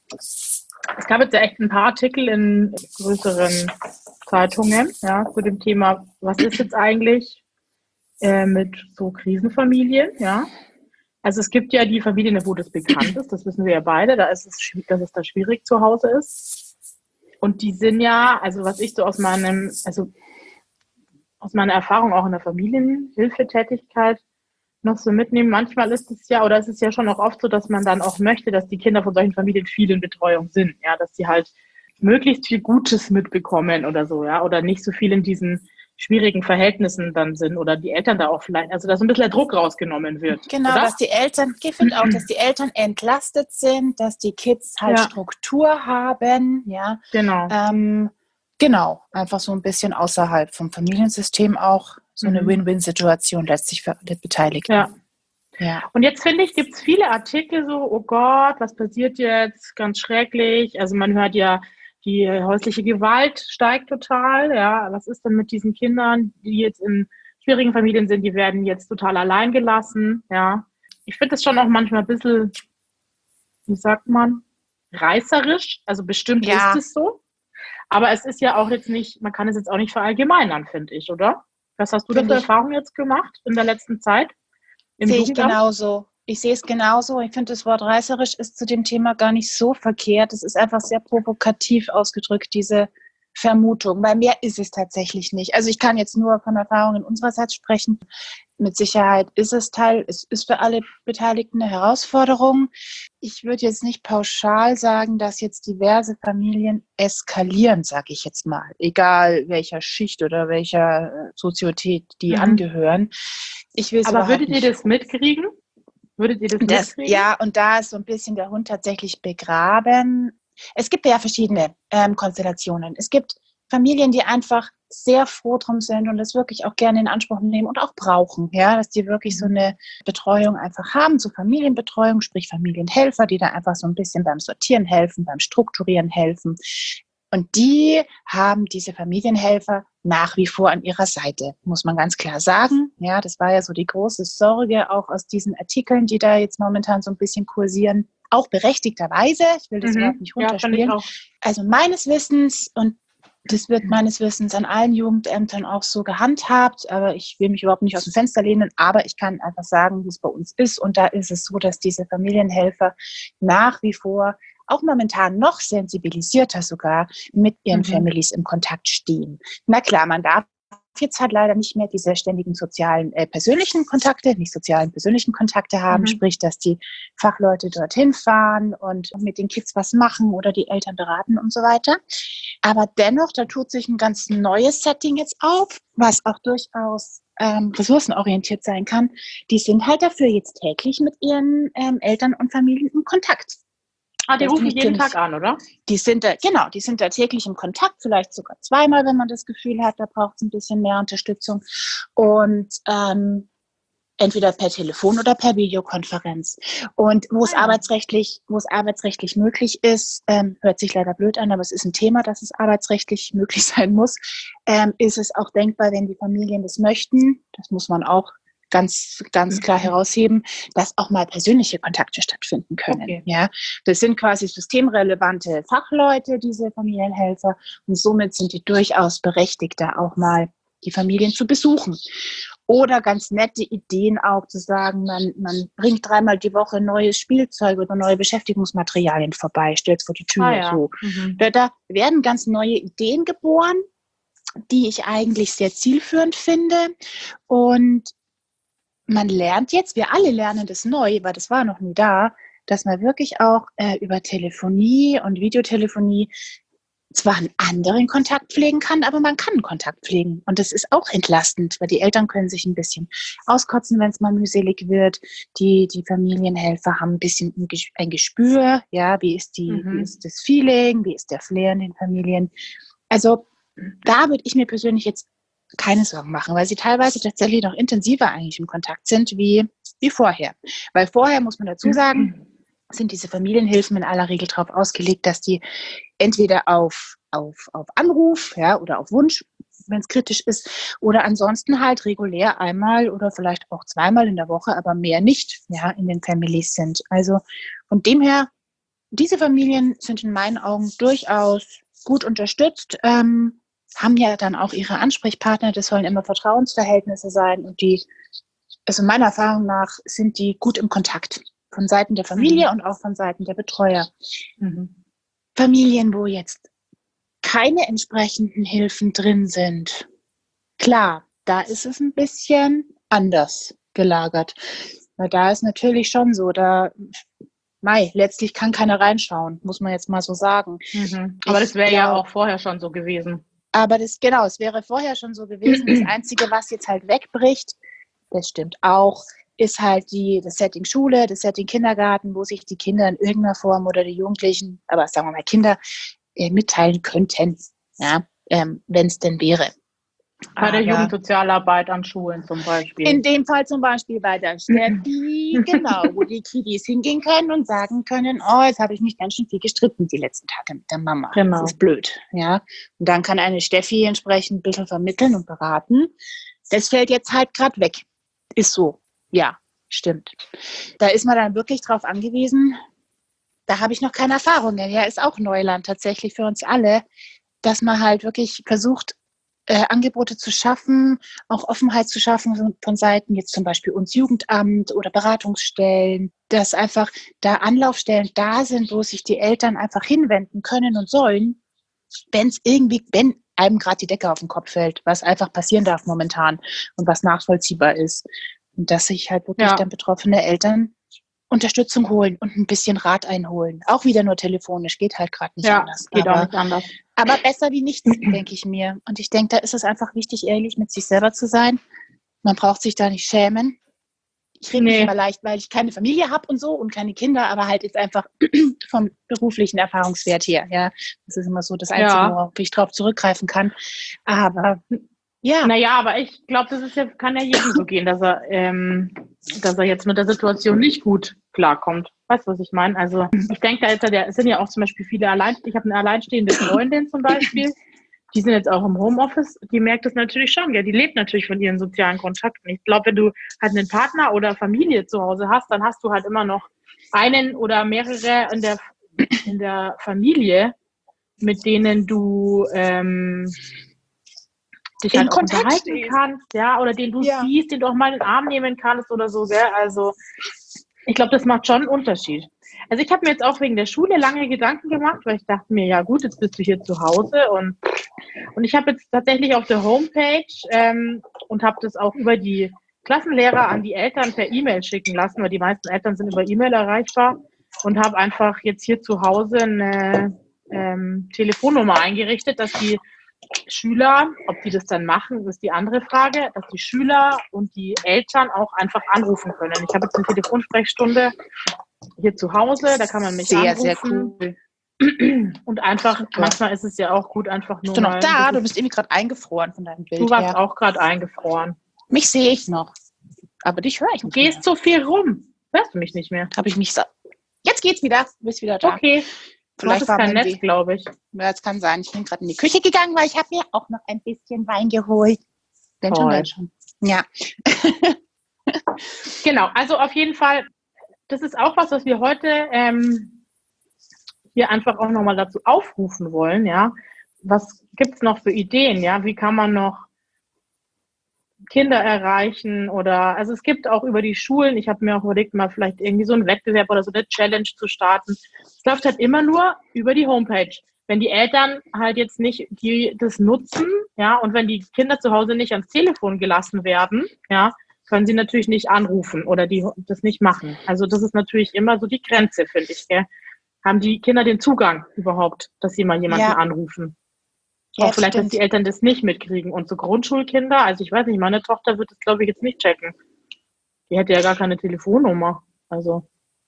A: Es gab jetzt ja echt ein paar Artikel in größeren Zeitungen, ja, zu dem Thema, was ist jetzt eigentlich äh, mit so Krisenfamilien, ja. Also es gibt ja die Familien, wo das bekannt ist, das wissen wir ja beide, da ist es, dass es da schwierig zu Hause ist. Und die sind ja, also was ich so aus meinem, also aus meiner Erfahrung auch in der Familienhilfetätigkeit noch so mitnehme, manchmal ist es ja, oder es ist ja schon auch oft so, dass man dann auch möchte, dass die Kinder von solchen Familien viel in Betreuung sind, ja, dass sie halt möglichst viel Gutes mitbekommen oder so, ja, oder nicht so viel in diesen schwierigen Verhältnissen dann sind oder die Eltern da auch vielleicht, also dass so ein bisschen der Druck rausgenommen wird.
B: Genau,
A: oder?
B: dass die Eltern, ich finde auch, dass die Eltern entlastet sind, dass die Kids halt
A: Ja.
B: Struktur haben, ja.
A: Genau.
B: Ähm, genau, einfach so ein bisschen außerhalb vom Familiensystem auch so eine
A: Mhm.
B: Win-Win-Situation letztlich für die Beteiligten.
A: Ja.
B: Ja.
A: Und jetzt finde ich, gibt es viele Artikel so, oh Gott, was passiert jetzt? Ganz schrecklich. Also man hört ja, die häusliche Gewalt steigt total. Ja, was ist denn mit diesen Kindern, die jetzt in schwierigen Familien sind? Die werden jetzt total allein gelassen. Ja, ich finde das schon auch manchmal ein bisschen, wie sagt man, reißerisch. Also bestimmt
B: Ja.
A: ist es so. Aber es ist ja auch jetzt nicht, man kann es jetzt auch nicht verallgemeinern, finde ich, oder? Was hast du da
B: Finde
A: für
B: ich.
A: Erfahrungen jetzt gemacht in der letzten Zeit? Im
B: Sehe ich
A: Jugendamt?
B: genauso. Ich sehe es genauso. Ich finde, das Wort reißerisch ist zu dem Thema gar nicht so verkehrt. Es ist einfach sehr provokativ ausgedrückt, diese Vermutung, weil mehr ist es tatsächlich nicht. Also ich kann jetzt nur von Erfahrungen unsererseits sprechen. Mit Sicherheit ist es Teil, es ist für alle Beteiligten eine Herausforderung. Ich würde jetzt nicht pauschal sagen, dass jetzt diverse Familien eskalieren, sage ich jetzt mal, egal welcher Schicht oder welcher Sozietät die
A: Mhm.
B: angehören. Ich will es
A: Aber
B: überhaupt
A: würdet ihr
B: nicht.
A: das mitkriegen? Würdet ihr das,
B: Das,
A: mitkriegen?
B: ja, und da ist so ein bisschen der Hund tatsächlich begraben. Es gibt ja verschiedene ähm, Konstellationen. Es gibt Familien, die einfach sehr froh drum sind und das wirklich auch gerne in Anspruch nehmen und auch brauchen, ja, dass die wirklich so eine Betreuung einfach haben, so Familienbetreuung, sprich Familienhelfer, die da einfach so ein bisschen beim Sortieren helfen, beim Strukturieren helfen. Und die haben diese Familienhelfer nach wie vor an ihrer Seite, muss man ganz klar sagen. Ja, das war ja so die große Sorge auch aus diesen Artikeln, die da jetzt momentan so ein bisschen kursieren. Auch berechtigterweise, ich will das
A: Mhm.
B: überhaupt nicht
A: Ja, fand ich
B: runterspielen.
A: auch.
B: Also meines Wissens, und das wird meines Wissens an allen Jugendämtern auch so gehandhabt, aber ich will mich überhaupt nicht aus dem Fenster lehnen, aber ich kann einfach sagen, wie es bei uns ist. Und da ist es so, dass diese Familienhelfer nach wie vor auch momentan noch sensibilisierter sogar mit ihren
A: Mhm.
B: Families im Kontakt stehen. Na klar, man darf jetzt halt leider nicht mehr diese ständigen sozialen, äh, persönlichen Kontakte, nicht sozialen, persönlichen Kontakte haben,
A: Mhm.
B: sprich, dass die Fachleute dorthin fahren und mit den Kids was machen oder die Eltern beraten und so weiter. Aber dennoch, da tut sich ein ganz neues Setting jetzt auf, was auch durchaus ähm, ressourcenorientiert sein kann. Die sind halt dafür jetzt täglich mit ihren ähm, Eltern und Familien in Kontakt.
A: Ah, die
B: Das
A: rufen
B: finde ich
A: jeden
B: ziemlich-
A: Tag an, oder?
B: Die sind da, genau, die sind da täglich im Kontakt, vielleicht sogar zweimal, wenn man das Gefühl hat, da braucht es ein bisschen mehr Unterstützung. Und ähm, entweder per Telefon oder per Videokonferenz. Und wo es
A: Ah ja.
B: arbeitsrechtlich, wo es arbeitsrechtlich möglich ist, ähm, hört sich leider blöd an, aber es ist ein Thema, dass es arbeitsrechtlich möglich sein muss, ähm, ist es auch denkbar, wenn die Familien das möchten. Das muss man auch ganz, ganz klar herausheben, dass auch mal persönliche Kontakte stattfinden können.
A: Okay.
B: Ja, das sind quasi systemrelevante Fachleute, diese Familienhelfer, und somit sind die durchaus berechtigt, da auch mal die Familien zu besuchen. Oder ganz nette Ideen auch zu sagen, man, man bringt dreimal die Woche neues Spielzeug oder neue Beschäftigungsmaterialien vorbei, stellt es vor die Tür.
A: Ah ja.
B: So.
A: Mhm.
B: Da, da werden ganz neue Ideen geboren, die ich eigentlich sehr zielführend finde. Und man lernt jetzt, wir alle lernen das neu, weil das war noch nie da, dass man wirklich auch äh, über Telefonie und Videotelefonie zwar einen anderen Kontakt pflegen kann, aber man kann Kontakt pflegen. Und das ist auch entlastend, weil die Eltern können sich ein bisschen auskotzen, wenn es mal mühselig wird. Die, die Familienhelfer haben ein bisschen ein Gespür, ja, wie ist die,
A: Mhm.
B: wie ist das Feeling, wie ist der Flair in den Familien. Also da würde ich mir persönlich jetzt keine Sorgen machen, weil sie teilweise tatsächlich noch intensiver eigentlich im Kontakt sind wie, wie vorher. Weil vorher, muss man dazu sagen, sind diese Familienhilfen in aller Regel darauf ausgelegt, dass die entweder auf, auf, auf Anruf, ja, oder auf Wunsch, wenn es kritisch ist, oder ansonsten halt regulär einmal oder vielleicht auch zweimal in der Woche, aber mehr nicht, ja, in den Families sind. Also von dem her, diese Familien sind in meinen Augen durchaus gut unterstützt, ähm, haben ja dann auch ihre Ansprechpartner, das sollen immer Vertrauensverhältnisse sein und die, also meiner Erfahrung nach, sind die gut im Kontakt. Von Seiten der Familie
A: Mhm.
B: und auch von Seiten der Betreuer.
A: Mhm.
B: Familien, wo jetzt keine entsprechenden Hilfen drin sind, klar, da ist es ein bisschen anders gelagert. Weil da ist natürlich schon so, da, mei, letztlich kann keiner reinschauen, muss man jetzt mal so sagen.
A: Mhm. Aber
B: Ich
A: das wäre ja
B: glaub-
A: auch vorher schon so gewesen.
B: Aber das, genau, es wäre vorher schon so gewesen. Das Einzige, was jetzt halt wegbricht, das stimmt auch, ist halt die, das Setting Schule, das Setting Kindergarten, wo sich die Kinder in irgendeiner Form oder die Jugendlichen, aber sagen wir mal Kinder, äh, mitteilen könnten, ja, ähm, wenn es denn wäre.
A: Bei der
B: Aber
A: Jugendsozialarbeit an Schulen zum Beispiel.
B: in dem Fall zum Beispiel bei der Steffi, genau, wo die Kiddies hingehen können und sagen können, oh, jetzt habe ich mich ganz schön viel gestritten die letzten Tage mit der Mama.
A: Genau.
B: Das ist blöd, ja. Und dann kann eine Steffi entsprechend ein bisschen vermitteln und beraten. Das fällt jetzt halt gerade weg. Ist so. Ja, stimmt. Da ist man dann wirklich drauf angewiesen. Da habe ich noch keine Erfahrungen. Ja, ist auch Neuland tatsächlich für uns alle, dass man halt wirklich versucht, äh, Angebote zu schaffen, auch Offenheit zu schaffen von, von Seiten jetzt zum Beispiel uns Jugendamt oder Beratungsstellen, dass einfach da Anlaufstellen da sind, wo sich die Eltern einfach hinwenden können und sollen, wenn es irgendwie, wenn einem gerade die Decke auf den Kopf fällt, was einfach passieren darf momentan und was nachvollziehbar ist. Und dass sich halt wirklich
A: Ja.
B: dann betroffene Eltern Unterstützung holen und ein bisschen Rat einholen. Auch wieder nur telefonisch, geht halt gerade nicht
A: Ja,
B: anders.
A: geht
B: aber,
A: auch nicht anders.
B: aber besser wie nichts, denke ich mir. Und ich denke, da ist es einfach wichtig, ehrlich mit sich selber zu sein. Man braucht sich da nicht schämen. Ich rede
A: Nee.
B: mich immer leicht, weil ich keine Familie habe und so und keine Kinder, aber halt jetzt einfach vom beruflichen Erfahrungswert her. Ja, das ist immer so das Einzige,
A: Ja.
B: worauf ich drauf zurückgreifen kann. Aber ja,
A: Naja, aber ich glaube, das ist ja, kann ja jedem so gehen, dass er, ähm, dass er jetzt mit der Situation nicht gut klarkommt. Weißt du, was ich meine? Also ich denke, da ist ja, der, sind ja auch zum Beispiel viele allein, ich habe eine alleinstehende Freundin zum Beispiel, die sind jetzt auch im Homeoffice, die merkt das natürlich schon, ja, die lebt natürlich von ihren sozialen Kontakten. Ich glaube, wenn du halt einen Partner oder Familie zu Hause hast, dann hast du halt immer noch einen oder mehrere in der, in der Familie, mit denen du ähm, dich
B: in
A: halt auch
B: Kontakt
A: unterhalten
B: stehst.
A: kannst, ja, oder den du
B: Ja.
A: siehst, den du auch mal in den Arm nehmen kannst oder so, gell? Also ich glaube, das macht schon einen Unterschied. Also ich habe mir jetzt auch wegen der Schule lange Gedanken gemacht, weil ich dachte mir, ja gut, jetzt bist du hier zu Hause und und ich habe jetzt tatsächlich auf der Homepage ähm, und habe das auch über die Klassenlehrer an die Eltern per E-Mail schicken lassen, weil die meisten Eltern sind über E-Mail erreichbar und habe einfach jetzt hier zu Hause eine ähm, Telefonnummer eingerichtet, dass die Schüler, ob die das dann machen, ist die andere Frage, dass die Schüler und die Eltern auch einfach anrufen können. Ich habe jetzt eine Telefonsprechstunde hier zu Hause, da kann man mich
B: Sehr,
A: anrufen.
B: sehr cool.
A: Und einfach,
B: Super.
A: manchmal ist es ja auch gut, einfach nur
B: Bist du noch
A: mal.
B: da?
A: Das
B: Du bist irgendwie gerade eingefroren von deinem
A: ist,
B: Bild
A: du warst
B: her.
A: auch gerade eingefroren.
B: Mich sehe ich noch. Aber dich höre ich
A: Du
B: nicht
A: gehst
B: mehr.
A: so viel rum. Hörst du mich nicht mehr?
B: Habe ich mich so. Jetzt geht's wieder. Du bist wieder da.
A: Okay. Du
B: Vielleicht
A: hattest
B: war
A: kein
B: mein
A: Netz,
B: Weh.
A: glaube ich.
B: Ja, das kann sein. Ich bin gerade in die Küche gegangen, weil ich habe mir auch noch ein bisschen Wein geholt. Wenn schon,
A: Toll.
B: wenn schon. Ja.
A: Genau, also auf jeden Fall, das ist auch was, was wir heute ähm, hier einfach auch nochmal dazu aufrufen wollen, ja. Was gibt's noch für Ideen, ja? Wie kann man noch Kinder erreichen oder, also es gibt auch über die Schulen, ich habe mir auch überlegt, mal vielleicht irgendwie so einen Wettbewerb oder so eine Challenge zu starten. Es läuft halt immer nur über die Homepage. Wenn die Eltern halt jetzt nicht die das nutzen, ja, und wenn die Kinder zu Hause nicht ans Telefon gelassen werden, ja, können sie natürlich nicht anrufen oder die das nicht machen. Also das ist natürlich immer so die Grenze, finde ich, gell? Haben die Kinder den Zugang überhaupt, dass sie mal jemanden
B: Ja.
A: anrufen?
B: Ja,
A: Auch vielleicht, dass
B: stimmt.
A: die Eltern das nicht mitkriegen. Und so Grundschulkinder, also ich weiß nicht, meine Tochter wird das, glaube ich, jetzt nicht checken. Die hätte ja gar keine Telefonnummer. Also,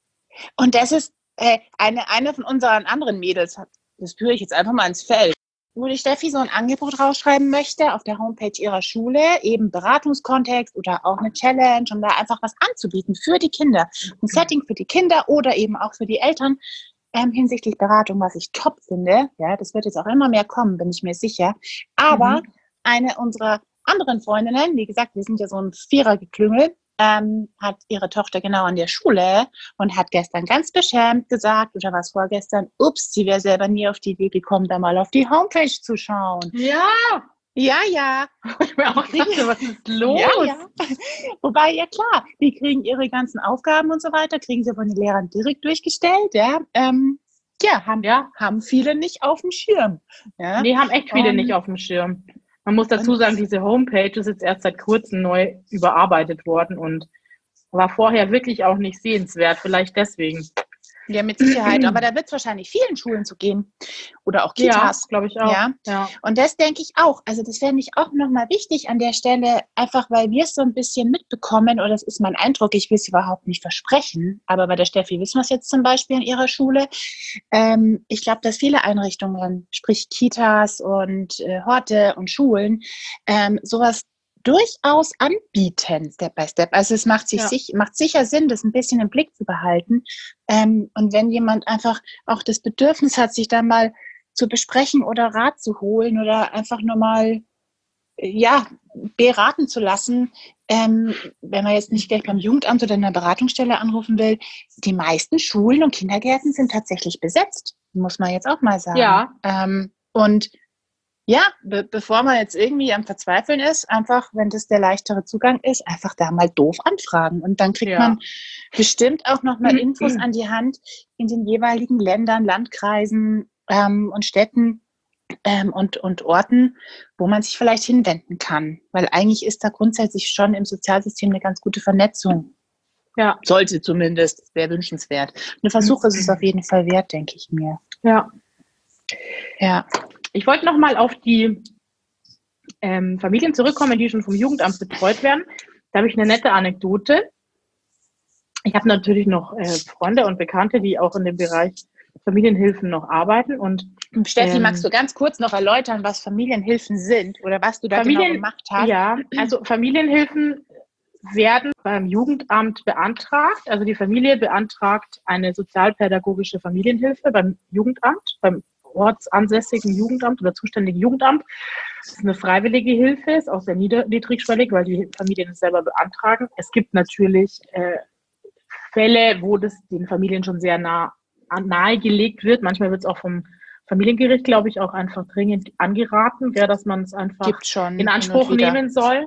B: Und das ist äh, eine, eine von unseren anderen Mädels, hat- das führe ich jetzt einfach mal ins Feld, wo die Steffi so ein Angebot rausschreiben möchte auf der Homepage ihrer Schule, eben Beratungskontext oder auch eine Challenge, um da einfach was anzubieten für die Kinder. Ein Setting für die Kinder oder eben auch für die Eltern ähm, hinsichtlich Beratung, was ich top finde. Ja, das wird jetzt auch immer mehr kommen, bin ich mir sicher. Aber
A: Mhm.
B: eine unserer anderen Freundinnen, wie gesagt, wir sind ja so ein Vierergeklüngel, ähm, hat ihre Tochter genau an der Schule und hat gestern ganz beschämt gesagt, oder was vorgestern, ups, sie wäre selber nie auf die Idee gekommen, da mal auf die Homepage zu schauen.
A: Ja,
B: Ja, ja.
A: ich mir auch dachte, was ist los?
B: Ja, ja. Wobei, ja klar, die kriegen ihre ganzen Aufgaben und so weiter, kriegen sie von den Lehrern direkt durchgestellt, ja. Ähm, ja, haben,
A: Ja.
B: haben viele nicht auf dem Schirm. Ja.
A: Nee, haben echt viele
B: Und-
A: nicht auf dem Schirm. Man muss dazu
B: und-
A: sagen, diese Homepage ist jetzt erst seit kurzem neu überarbeitet worden und war vorher wirklich auch nicht sehenswert. Vielleicht deswegen.
B: Ja, mit Sicherheit. Aber da wird es wahrscheinlich vielen Schulen zu gehen. Oder auch
A: Ja,
B: Kitas.
A: glaube ich auch.
B: Ja.
A: Ja.
B: Und das denke ich auch. Also das fände ich auch nochmal wichtig an der Stelle, einfach weil wir es so ein bisschen mitbekommen, oder das ist mein Eindruck, ich will es überhaupt nicht versprechen, aber bei der Steffi wissen wir es jetzt zum Beispiel in ihrer Schule. Ähm, ich glaube, dass viele Einrichtungen, sprich Kitas und äh, Horte und Schulen, ähm, sowas durchaus anbieten, Step by Step. Also es macht, sich
A: Ja.
B: sich, macht sicher Sinn, das ein bisschen im Blick zu behalten. Ähm, und wenn jemand einfach auch das Bedürfnis hat, sich da mal zu besprechen oder Rat zu holen oder einfach nur mal äh, ja, beraten zu lassen, ähm, wenn man jetzt nicht gleich beim Jugendamt oder in einer Beratungsstelle anrufen will, die meisten Schulen und Kindergärten sind tatsächlich besetzt, muss man jetzt auch mal sagen.
A: Ja.
B: Ähm, und Ja, be- bevor man jetzt irgendwie am Verzweifeln ist, einfach, wenn das der leichtere Zugang ist, einfach da mal doof anfragen. Und dann kriegt
A: Ja.
B: man bestimmt auch nochmal Infos an die Hand in den jeweiligen Ländern, Landkreisen ähm, und Städten ähm, und, und Orten, wo man sich vielleicht hinwenden kann. Weil eigentlich ist da grundsätzlich schon im Sozialsystem eine ganz gute Vernetzung.
A: Ja.
B: Sollte zumindest, das wäre wünschenswert. Ein Versuch ist es auf jeden Fall wert, denke ich mir.
A: Ja.
B: Ja.
A: Ich wollte noch mal auf die ähm, Familien zurückkommen, die schon vom Jugendamt betreut werden. Da habe ich eine nette Anekdote. Ich habe natürlich noch äh, Freunde und Bekannte, die auch in dem Bereich Familienhilfen noch arbeiten. Und
B: Steffi,
A: ähm,
B: magst du ganz kurz noch erläutern, was Familienhilfen sind oder was du da
A: Familien,
B: genau gemacht hast?
A: Ja, also Familienhilfen werden beim Jugendamt beantragt. Also die Familie beantragt eine sozialpädagogische Familienhilfe beim Jugendamt, beim ortsansässigen Jugendamt oder zuständigen Jugendamt. Das ist eine freiwillige Hilfe, ist auch sehr nieder- niedrigschwellig, weil die Familien es selber beantragen. Es gibt natürlich äh, Fälle, wo das den Familien schon sehr nah nahegelegt wird. Manchmal wird es auch vom Familiengericht, glaube ich, auch einfach dringend angeraten, ja, dass man es einfach
B: schon
A: in Anspruch nehmen soll.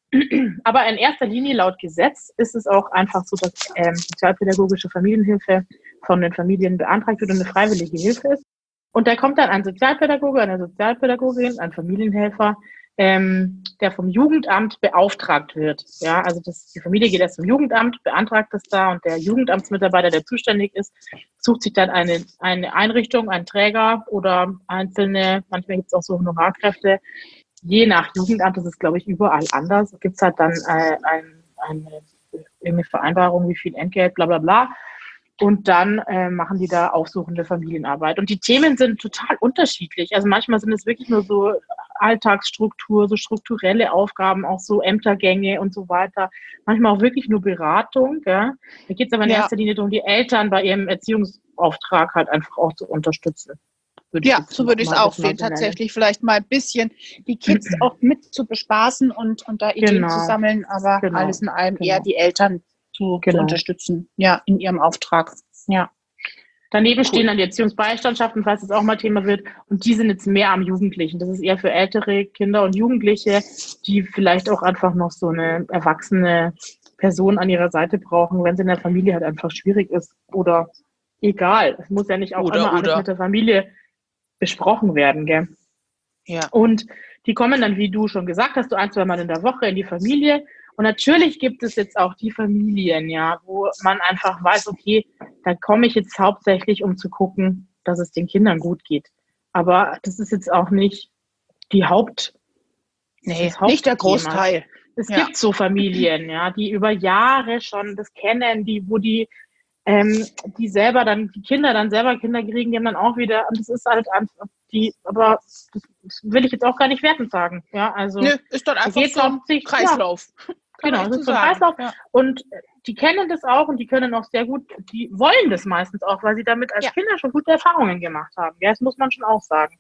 A: Aber in erster Linie laut Gesetz ist es auch einfach so, dass ähm, sozialpädagogische Familienhilfe von den Familien beantragt wird und eine freiwillige Hilfe ist. Und da kommt dann ein Sozialpädagoge, eine Sozialpädagogin, ein Familienhelfer, ähm, der vom Jugendamt beauftragt wird. Ja, also das, die Familie geht erst zum Jugendamt, beantragt das da und der Jugendamtsmitarbeiter, der zuständig ist, sucht sich dann eine, eine Einrichtung, einen Träger oder einzelne, manchmal gibt es auch so Honorarkräfte. Je nach Jugendamt, das ist, glaube ich, überall anders, gibt es halt dann äh, ein, eine, eine Vereinbarung, wie viel Entgelt, bla bla bla. Und dann äh, machen die da aufsuchende Familienarbeit. Und die Themen sind total unterschiedlich. Also manchmal sind es wirklich nur so Alltagsstruktur, so strukturelle Aufgaben, auch so Ämtergänge und so weiter. Manchmal auch wirklich nur Beratung. Gell? Da geht es aber in ja. erster Linie darum, die Eltern bei ihrem Erziehungsauftrag halt einfach auch zu unterstützen.
B: Ja, so würde ich es auch sehen. Tatsächlich vielleicht mal ein bisschen die Kids auch mit zu bespaßen und, und da Ideen genau. zu sammeln, aber genau. alles in allem genau. eher die Eltern zu, genau. zu unterstützen, ja, in ihrem Auftrag. Ja.
A: Daneben cool. stehen dann die Erziehungsbeistandschaften, falls das auch mal Thema wird. Und die sind jetzt mehr am Jugendlichen. Das ist eher für ältere Kinder und Jugendliche, die vielleicht auch einfach noch so eine erwachsene Person an ihrer Seite brauchen, wenn es in der Familie halt einfach schwierig ist. Oder egal. Es muss ja nicht auch oder, immer oder. alles mit der Familie besprochen werden. Gell?
B: Ja.
A: Und die kommen dann, wie du schon gesagt hast, so ein, zwei Mal in der Woche in die Familie. Und natürlich gibt es jetzt auch die Familien, ja, wo man einfach weiß, okay, da komme ich jetzt hauptsächlich, um zu gucken, dass es den Kindern gut geht. Aber das ist jetzt auch nicht die Haupt,
B: nee, nicht der Großteil.
A: Es ja. gibt so Familien, ja, die über Jahre schon das kennen, die, wo die, ähm, die selber dann, die Kinder dann selber Kinder kriegen, die haben dann auch wieder, und das ist halt einfach die, aber das will ich jetzt auch gar nicht wertend sagen, ja, also.
B: Nö, ist dann einfach so ein Kreislauf.
A: Ja. Genau, das ist so ein Kreislauf. Ja. Und die kennen das auch und die können auch sehr gut, die wollen das meistens auch, weil sie damit als ja. Kinder schon gute Erfahrungen gemacht haben. Ja, das muss man schon auch sagen.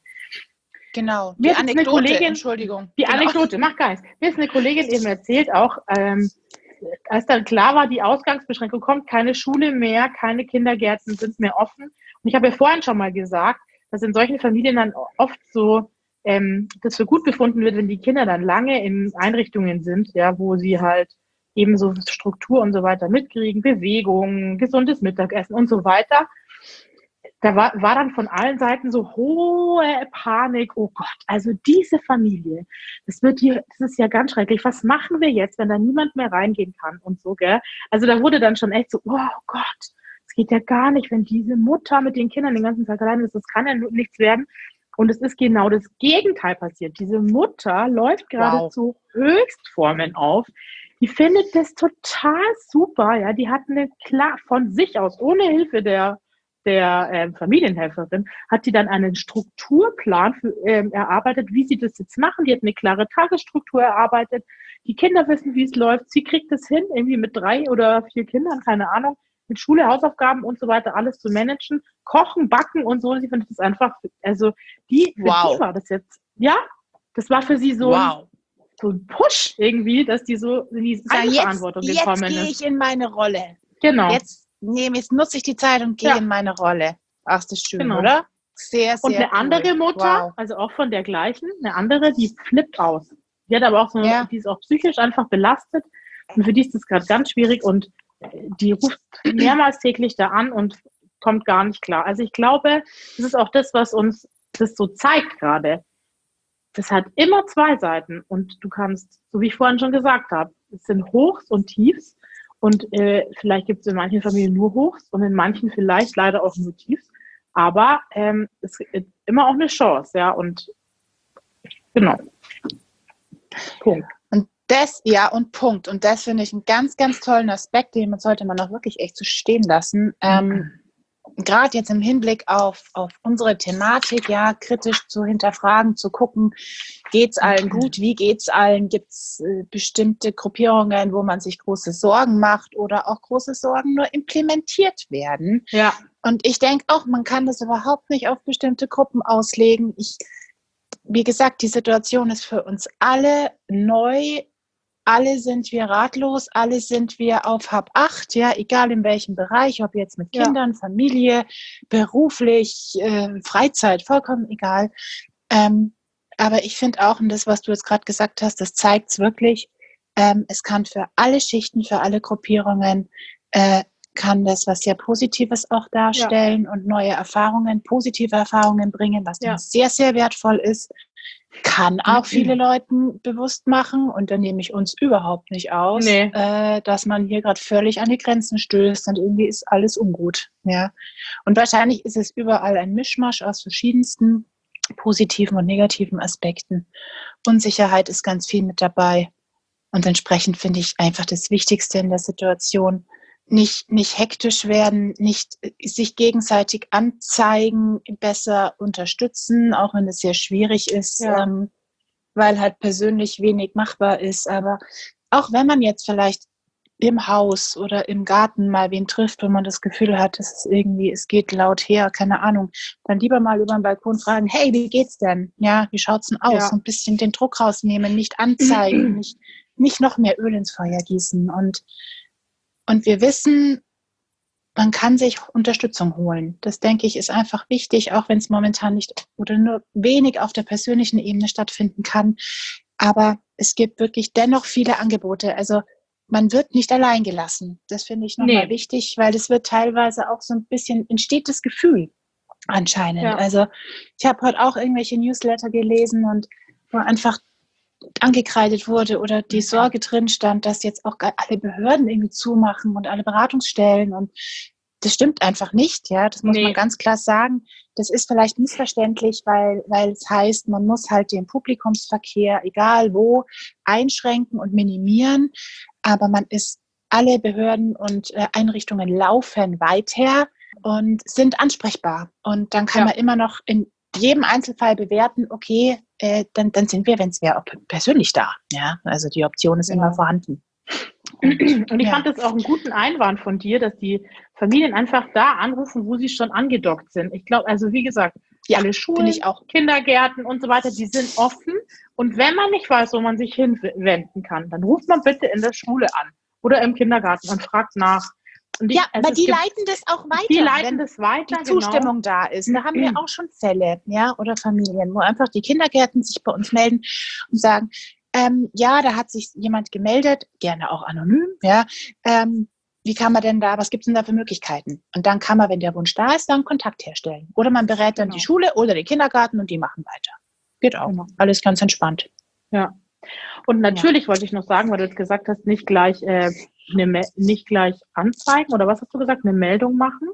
B: Genau,
A: die Anekdote,
B: Kollegin, Entschuldigung.
A: Die
B: genau.
A: Anekdote, macht gar nichts. Mir ist eine Kollegin eben erzählt auch, ähm, als dann klar war, die Ausgangsbeschränkung kommt, keine Schule mehr, keine Kindergärten sind mehr offen. Und ich habe ja vorhin schon mal gesagt, dass in solchen Familien dann oft so Ähm, das für gut befunden wird, wenn die Kinder dann lange in Einrichtungen sind, ja, wo sie halt eben so Struktur und so weiter mitkriegen, Bewegung, gesundes Mittagessen und so weiter. Da war, war dann von allen Seiten so hohe Panik, oh Gott, also diese Familie, das wird hier, das ist ja ganz schrecklich, was machen wir jetzt, wenn da niemand mehr reingehen kann und so, gell? Also da wurde dann schon echt so, oh Gott, das geht ja gar nicht, wenn diese Mutter mit den Kindern den ganzen Tag allein ist, das kann ja nichts werden. Und es ist genau das Gegenteil passiert. Diese Mutter läuft gerade wow. zu Höchstformen auf. Die findet das total super. Ja, die hat eine klar von sich aus, ohne Hilfe der, der äh, Familienhelferin, hat die dann einen Strukturplan für, ähm, erarbeitet, wie sie das jetzt machen. Die hat eine klare Tagesstruktur erarbeitet. Die Kinder wissen, wie es läuft. Sie kriegt es hin, irgendwie mit drei oder vier Kindern, keine Ahnung, mit Schule, Hausaufgaben und so weiter, alles zu managen, kochen, backen und so. Sie findet das einfach, also die, für
B: wow.
A: die war das jetzt, ja, das war für sie so,
B: wow.
A: ein, so ein Push irgendwie, dass die so in diese
B: ja,
A: Eigenverantwortung
B: jetzt,
A: gekommen
B: jetzt
A: ist.
B: Jetzt gehe ich in meine Rolle.
A: Genau.
B: Jetzt, nehme, jetzt nutze ich die Zeit und gehe ja. in meine Rolle. Ach, das ist schön,
A: genau.
B: oder? Sehr,
A: Und
B: sehr
A: eine andere
B: cool.
A: Mutter,
B: Wow.
A: also auch von der gleichen, eine andere, die flippt aus. Die hat aber auch so,
B: Ja.
A: die ist auch psychisch einfach belastet und für die ist das gerade ganz schwierig und die ruft mehrmals täglich da an und kommt gar nicht klar. Also ich glaube, das ist auch das, was uns das so zeigt gerade. Das hat immer zwei Seiten und du kannst, so wie ich vorhin schon gesagt habe, es sind Hochs und Tiefs und äh, vielleicht gibt es in manchen Familien nur Hochs und in manchen vielleicht leider auch nur Tiefs, aber ähm, es ist immer auch eine Chance, ja, und genau. Punkt.
B: Und das, ja, und Punkt. Und das finde ich einen ganz, ganz tollen Aspekt, den sollte man auch wirklich echt so stehen lassen. Ähm, Gerade jetzt im Hinblick auf, auf unsere Thematik, ja, kritisch zu hinterfragen, zu gucken, geht's allen gut, wie geht's allen, gibt's äh, bestimmte Gruppierungen, wo man sich große Sorgen macht oder auch große Sorgen nur implementiert werden.
A: Ja.
B: Und ich denke auch, man kann das überhaupt nicht auf bestimmte Gruppen auslegen. Ich, wie gesagt, die Situation ist für uns alle neu. Alle sind wir ratlos, alle sind wir auf Hab acht, ja, egal in welchem Bereich, ob jetzt mit Kindern, ja. Familie, beruflich, äh, Freizeit, vollkommen egal. Ähm, aber ich finde auch, und das, was du jetzt gerade gesagt hast, das zeigt es wirklich, ähm, es kann für alle Schichten, für alle Gruppierungen, äh, kann das was sehr Positives auch darstellen, ja. Und neue Erfahrungen, positive Erfahrungen bringen, was ja. Dann sehr, sehr wertvoll ist. Kann auch viele Leuten bewusst machen, und da nehme ich uns überhaupt nicht aus, nee. äh, dass man hier gerade völlig an die Grenzen stößt und irgendwie ist alles ungut. Ja? Und wahrscheinlich ist es überall ein Mischmasch aus verschiedensten positiven und negativen Aspekten. Unsicherheit ist ganz viel mit dabei. Und entsprechend finde ich einfach das Wichtigste in der Situation, nicht, nicht hektisch werden, nicht sich gegenseitig anzeigen, besser unterstützen, auch wenn es sehr schwierig ist, ja. ähm, weil halt persönlich wenig machbar ist. Aber auch wenn man jetzt vielleicht im Haus oder im Garten mal wen trifft, wo man das Gefühl hat, dass es irgendwie, es geht laut her, keine Ahnung, dann lieber mal über den Balkon fragen, hey, wie geht's denn? Ja, wie schaut's denn aus? Ja. Ein bisschen den Druck rausnehmen, nicht anzeigen, nicht, nicht noch mehr Öl ins Feuer gießen. Und Und wir wissen, man kann sich Unterstützung holen. Das, denke ich, ist einfach wichtig, auch wenn es momentan nicht oder nur wenig auf der persönlichen Ebene stattfinden kann. Aber es gibt wirklich dennoch viele Angebote. Also man wird nicht allein gelassen. Das finde ich nochmal nee. wichtig, weil es wird teilweise auch so ein bisschen, entsteht das Gefühl anscheinend. Ja. Also ich habe heute auch irgendwelche Newsletter gelesen und wo einfach angekreidet wurde oder die Sorge drin stand, dass jetzt auch alle Behörden irgendwie zumachen und alle Beratungsstellen, und das stimmt einfach nicht, ja, das muss nee. man ganz klar sagen. Das ist vielleicht missverständlich, weil, weil es heißt, man muss halt den Publikumsverkehr, egal wo, einschränken und minimieren, aber man ist, alle Behörden und äh, Einrichtungen laufen weiter und sind ansprechbar, und dann kann ja. man immer noch in jedem Einzelfall bewerten, okay, äh, dann, dann sind wir, wenn es wäre, auch persönlich da. Ja, also die Option ist genau. immer vorhanden.
A: Und, und ich ja. fand das auch einen guten Einwand von dir, dass die Familien einfach da anrufen, wo sie schon angedockt sind. Ich glaube, also wie gesagt, ja, alle Schulen, ich auch. Kindergärten und so weiter, die sind offen. Und wenn man nicht weiß, wo man sich hinwenden kann, dann ruft man bitte in der Schule an oder im Kindergarten und fragt nach. Und ich,
B: ja, aber die leiten das auch weiter.
A: Die leiten das weiter,
B: die Zustimmung genau. da ist. Da haben wir auch schon Fälle, ja, oder Familien, wo einfach die Kindergärten sich bei uns melden und sagen, ähm, ja, da hat sich jemand gemeldet, gerne auch anonym, ja, ähm, wie kann man denn da, was gibt es denn da für Möglichkeiten? Und dann kann man, wenn der Wunsch da ist, dann Kontakt herstellen. Oder man berät dann genau. die Schule oder den Kindergarten und die machen weiter. Geht auch. Genau. Alles ganz entspannt.
A: Ja. Und natürlich ja. wollte ich noch sagen, weil du jetzt gesagt hast, nicht gleich äh, eine, nicht gleich anzeigen, oder was hast du gesagt, eine Meldung machen?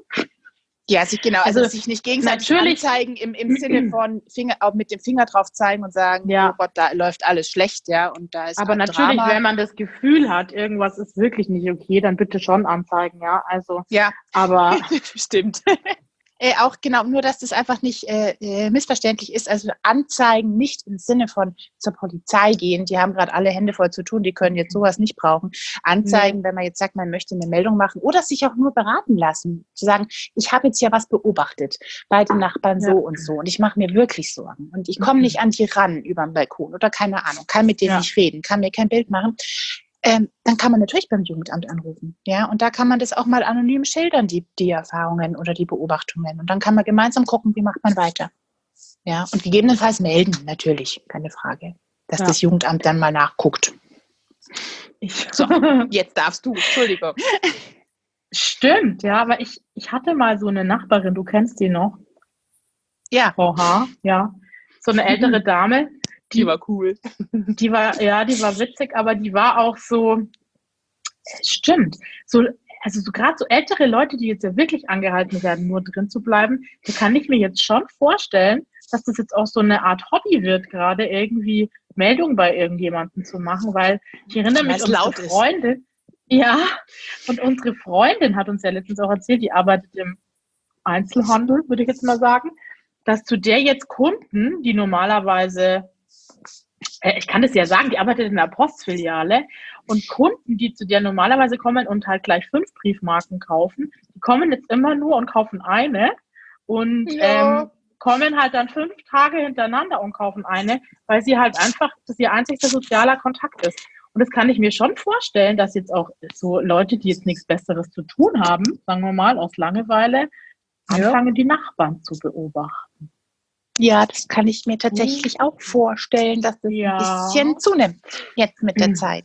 B: Ja, sich genau, also, also sich nicht gegenseitig natürlich anzeigen im, im Sinne von Finger, auch mit dem Finger drauf zeigen und sagen, ja. oh Gott, da läuft alles schlecht, ja, und da ist
A: aber natürlich, Drama. Wenn man das Gefühl hat, irgendwas ist wirklich nicht okay, dann bitte schon anzeigen, ja, also,
B: ja,
A: aber
B: stimmt. Äh, auch genau, nur dass das einfach nicht äh, missverständlich ist. Also anzeigen nicht im Sinne von zur Polizei gehen, die haben gerade alle Hände voll zu tun, die können jetzt sowas nicht brauchen. Anzeigen, nee. wenn man jetzt sagt, man möchte eine Meldung machen oder sich auch nur beraten lassen. Zu sagen, ich habe jetzt ja was beobachtet bei den Nachbarn ja. so und so und ich mache mir wirklich Sorgen und ich komme nicht an die ran über den Balkon oder keine Ahnung, kann mit denen ja. nicht reden, kann mir kein Bild machen. ähm, dann kann man natürlich beim Jugendamt anrufen. Ja, und da kann man das auch mal anonym schildern, die, die Erfahrungen oder die Beobachtungen. Und dann kann man gemeinsam gucken, wie macht man weiter. Ja, und gegebenenfalls melden, natürlich, keine Frage, dass
A: Ja.
B: das Jugendamt dann mal nachguckt.
A: Ich,
B: So, jetzt darfst du, Entschuldigung.
A: Stimmt, ja, aber ich, ich hatte mal so eine Nachbarin, du kennst die noch,
B: Ja,
A: Frau H., ja, so eine ältere Dame,
B: die war cool.
A: die war, ja, die war witzig, aber die war auch so, stimmt, so, also so gerade so ältere Leute, die jetzt ja wirklich angehalten werden, nur drin zu bleiben, da kann ich mir jetzt schon vorstellen, dass das jetzt auch so eine Art Hobby wird, gerade irgendwie Meldungen bei irgendjemandem zu machen, weil ich erinnere mich,
B: Weil's
A: unsere
B: laut ist.
A: Freundin, ja, und unsere Freundin hat uns ja letztens auch erzählt, die arbeitet im Einzelhandel, würde ich jetzt mal sagen, dass zu der jetzt Kunden, die normalerweise, äh, ich kann das ja sagen, die arbeitet in der Postfiliale und Kunden, die zu der normalerweise kommen und halt gleich fünf Briefmarken kaufen, die kommen jetzt immer nur und kaufen eine und
B: Ja.
A: ähm, kommen halt dann fünf Tage hintereinander und kaufen eine, weil sie halt einfach, das ihr einzigster sozialer Kontakt ist. Und das kann ich mir schon vorstellen, dass jetzt auch so Leute, die jetzt nichts Besseres zu tun haben, sagen wir mal, aus Langeweile,
B: Ja.
A: anfangen, die Nachbarn zu beobachten.
B: Ja, das kann ich mir tatsächlich auch vorstellen, dass das
A: Ja.
B: ein bisschen zunimmt jetzt mit der
A: Mhm.
B: Zeit.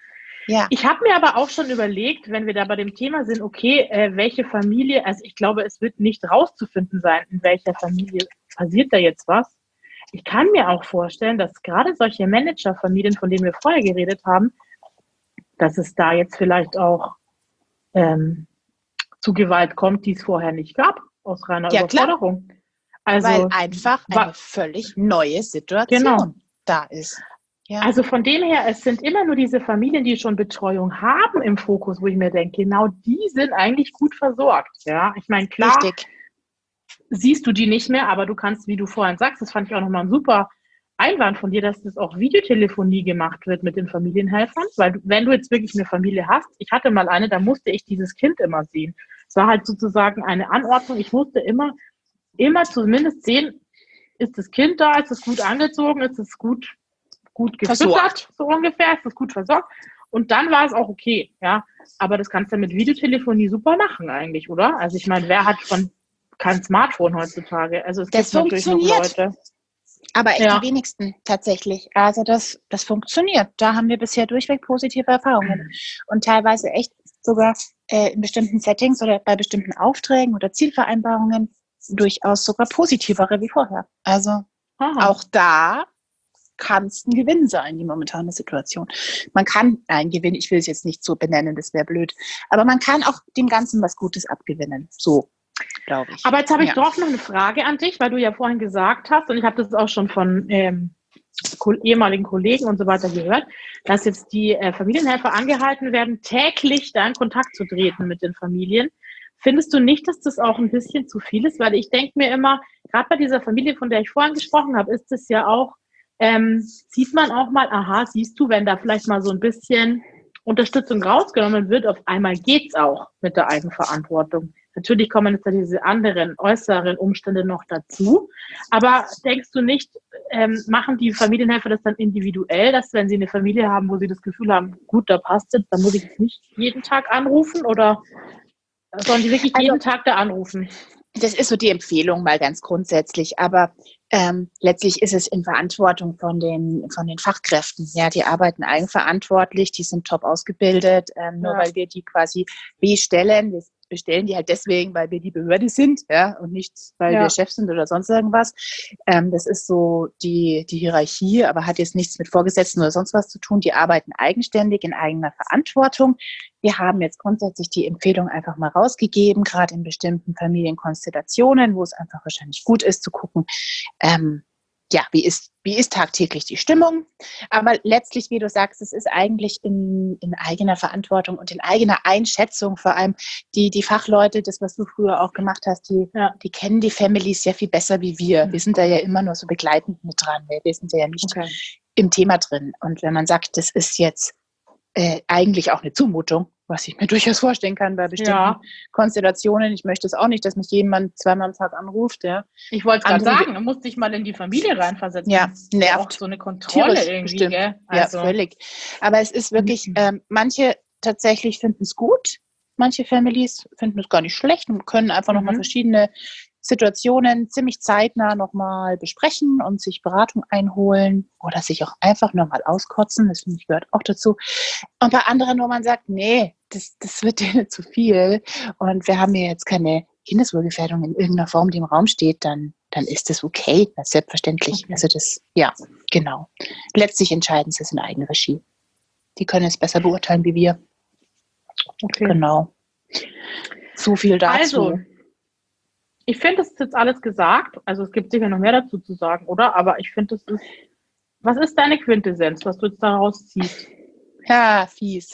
B: Ja.
A: Ich habe mir aber auch schon überlegt, wenn wir da bei dem Thema sind, okay, äh, welche Familie, also ich glaube, es wird nicht rauszufinden sein, in welcher Familie passiert da jetzt was. Ich kann mir auch vorstellen, dass gerade solche Managerfamilien, von denen wir vorher geredet haben, dass es da jetzt vielleicht auch ähm, zu Gewalt kommt, die es vorher nicht gab, aus reiner
B: Ja, klar.
A: Überforderung. Also,
B: Weil einfach
A: wa-
B: eine völlig neue Situation
A: Genau.
B: da ist. Ja.
A: Also von dem her, es sind immer nur diese Familien, die schon Betreuung haben im Fokus, wo ich mir denke, genau die sind eigentlich gut versorgt. Ja, ich meine, klar,
B: Richtig.
A: siehst du die nicht mehr, aber du kannst, wie du vorhin sagst, das fand ich auch nochmal ein super Einwand von dir, dass das auch Videotelefonie gemacht wird mit den Familienhelfern, weil du, wenn du jetzt wirklich eine Familie hast, ich hatte mal eine, da musste ich dieses Kind immer sehen. Es war halt sozusagen eine Anordnung, ich musste immer, immer zumindest sehen, ist das Kind da, ist es gut angezogen, ist es gut gut gefüttert,
B: Versorgt.
A: so ungefähr, ist das gut versorgt. Und dann war es auch okay, ja. Aber das kannst du mit Videotelefonie super machen eigentlich, oder? Also ich meine, wer hat von kein Smartphone heutzutage? Also es
B: Das
A: gibt natürlich noch
B: funktioniert.
A: Leute.
B: Aber echt
A: Ja.
B: die wenigsten tatsächlich. Also das, das funktioniert. Da haben wir bisher durchweg positive Erfahrungen. Und teilweise echt sogar äh, in bestimmten Settings oder bei bestimmten Aufträgen oder Zielvereinbarungen durchaus sogar positivere wie vorher. Also
A: Aha.
B: auch da kann es ein Gewinn sein, die momentane Situation. Man kann einen Gewinn, ich will es jetzt nicht so benennen, das wäre blöd, aber man kann auch dem Ganzen was Gutes abgewinnen. So, glaube ich.
A: Aber jetzt habe ich
B: Ja.
A: doch noch eine Frage an dich, weil du ja vorhin gesagt hast, und ich habe das auch schon von ähm, ko- ehemaligen Kollegen und so weiter gehört, dass jetzt die äh, Familienhelfer angehalten werden, täglich da in Kontakt zu treten mit den Familien. Findest du nicht, dass das auch ein bisschen zu viel ist? Weil ich denke mir immer, gerade bei dieser Familie, von der ich vorhin gesprochen habe, ist es ja auch, ähm, sieht man auch mal, aha, siehst du, wenn da vielleicht mal so ein bisschen Unterstützung rausgenommen wird, auf einmal geht's auch mit der Eigenverantwortung. Natürlich kommen jetzt da diese anderen äußeren Umstände noch dazu. Aber denkst du nicht, ähm, machen die Familienhelfer das dann individuell, dass wenn sie eine Familie haben, wo sie das Gefühl haben, gut, da passt es, dann muss ich jetzt nicht jeden Tag anrufen, oder sollen die wirklich
B: Also-
A: jeden Tag da anrufen?
B: Das ist so die Empfehlung mal ganz grundsätzlich, aber ähm, letztlich ist es in Verantwortung von den, von den Fachkräften. Ja, die arbeiten eigenverantwortlich, die sind top ausgebildet, ähm, nur
A: Ja.
B: weil wir die quasi bestellen. Wir bestellen die halt deswegen, weil wir die Behörde sind, ja, und nicht, weil
A: Ja.
B: wir Chef sind oder sonst irgendwas. Ähm, das ist so die, die Hierarchie, aber hat jetzt nichts mit Vorgesetzten oder sonst was zu tun. Die arbeiten eigenständig in eigener Verantwortung. Wir haben jetzt grundsätzlich die Empfehlung einfach mal rausgegeben, gerade in bestimmten Familienkonstellationen, wo es einfach wahrscheinlich gut ist zu gucken, ähm, ja, wie ist, wie ist tagtäglich die Stimmung? Aber letztlich, wie du sagst, es ist eigentlich in, in eigener Verantwortung und in eigener Einschätzung, vor allem die, die Fachleute, das, was du früher auch gemacht hast, die,
A: Ja.
B: die kennen die Families sehr viel besser wie wir. Wir sind da ja immer nur so begleitend mit dran. Wir sind ja nicht
A: Okay.
B: im Thema drin. Und wenn man sagt, das ist jetzt äh, eigentlich auch eine Zumutung was ich mir durchaus vorstellen kann bei bestimmten
A: Ja.
B: Konstellationen. Ich möchte es auch nicht, dass mich jemand zweimal am Tag anruft. Ja.
A: Ich wollte gerade
B: Andere-
A: sagen, du musst dich mal in die Familie reinversetzen.
B: Ja,
A: Das ist ja auch
B: nervt.
A: so eine Kontrolle
B: Tierisch,
A: irgendwie,
B: bestimmt.
A: gell?
B: Ja,
A: Also,
B: völlig. Aber es ist wirklich,
A: Mhm.
B: ähm, manche tatsächlich finden es gut. Manche Families finden es gar nicht schlecht und können einfach nochmal
A: Mhm.
B: verschiedene Situationen ziemlich zeitnah nochmal besprechen und sich Beratung einholen oder sich auch einfach nochmal auskotzen. Das finde ich gehört auch dazu. Und bei anderen, wo man sagt, nee, das, das wird denen zu viel und wir haben hier jetzt keine Kindeswohlgefährdung in irgendeiner Form, die im Raum steht, dann, dann ist das okay, das ist selbstverständlich.
A: Okay.
B: Also das, ja, genau. Letztlich entscheiden sie es in eigener Regie. Die können es besser beurteilen wie wir.
A: Okay.
B: Genau. So viel dazu.
A: Also, ich finde, es ist jetzt alles gesagt. Also, es gibt sicher noch mehr dazu zu sagen, oder? Aber ich finde, das ist. Was ist deine Quintessenz, was du jetzt daraus ziehst?
B: Ja, fies.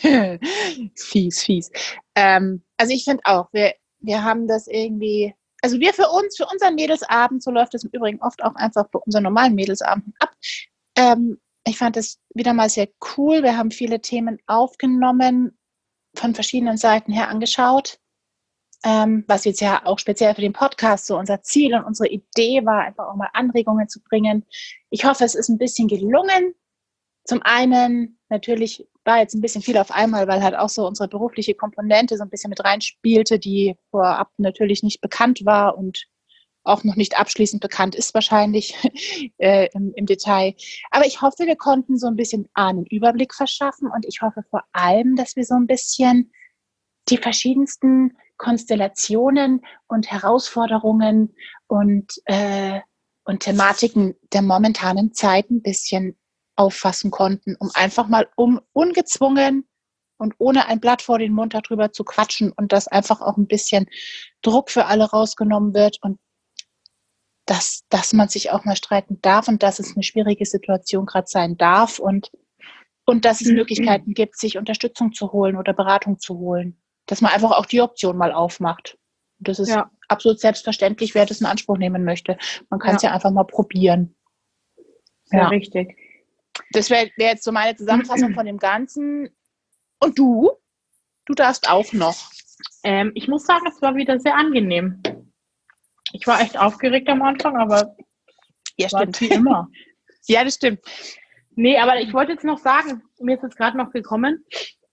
B: fies, fies. Ähm, also ich finde auch, wir, wir haben das irgendwie, also wir für uns, für unseren Mädelsabend, so läuft es im Übrigen oft auch einfach bei unseren normalen Mädelsabenden ab. Ähm, ich fand das wieder mal sehr cool. Wir haben viele Themen aufgenommen, von verschiedenen Seiten her angeschaut. Ähm, was jetzt ja auch speziell für den Podcast so unser Ziel und unsere Idee war, einfach auch mal Anregungen zu bringen. Ich hoffe, es ist ein bisschen gelungen. Zum einen, natürlich war jetzt ein bisschen viel auf einmal, weil halt auch so unsere berufliche Komponente so ein bisschen mit reinspielte, die vorab natürlich nicht bekannt war und auch noch nicht abschließend bekannt ist wahrscheinlich äh, im, im Detail. Aber ich hoffe, wir konnten so ein bisschen einen Überblick verschaffen und ich hoffe vor allem, dass wir so ein bisschen die verschiedensten Konstellationen und Herausforderungen und, äh, und Thematiken der momentanen Zeit ein bisschen auffassen konnten, um einfach mal um ungezwungen und ohne ein Blatt vor den Mund darüber zu quatschen und dass einfach auch ein bisschen Druck für alle rausgenommen wird und dass, dass man sich auch mal streiten darf und dass es eine schwierige Situation gerade sein darf und, und dass es Möglichkeiten gibt, sich Unterstützung zu holen oder Beratung zu holen. Dass man einfach auch die Option mal aufmacht. Und das ist
A: Ja.
B: absolut selbstverständlich, wer das in Anspruch nehmen möchte. Man kann es
A: Ja.
B: ja einfach mal probieren.
A: Sehr
B: Ja.
A: richtig.
B: Das wäre wär jetzt so meine Zusammenfassung von dem Ganzen. Und du? Du darfst auch noch.
A: Ähm, ich muss sagen, es war wieder sehr angenehm. Ich war echt aufgeregt am Anfang, aber
B: Ja,
A: war
B: stimmt.
A: wie immer.
B: Ja, das stimmt.
A: Nee, aber ich wollte jetzt noch sagen, mir ist jetzt gerade noch gekommen,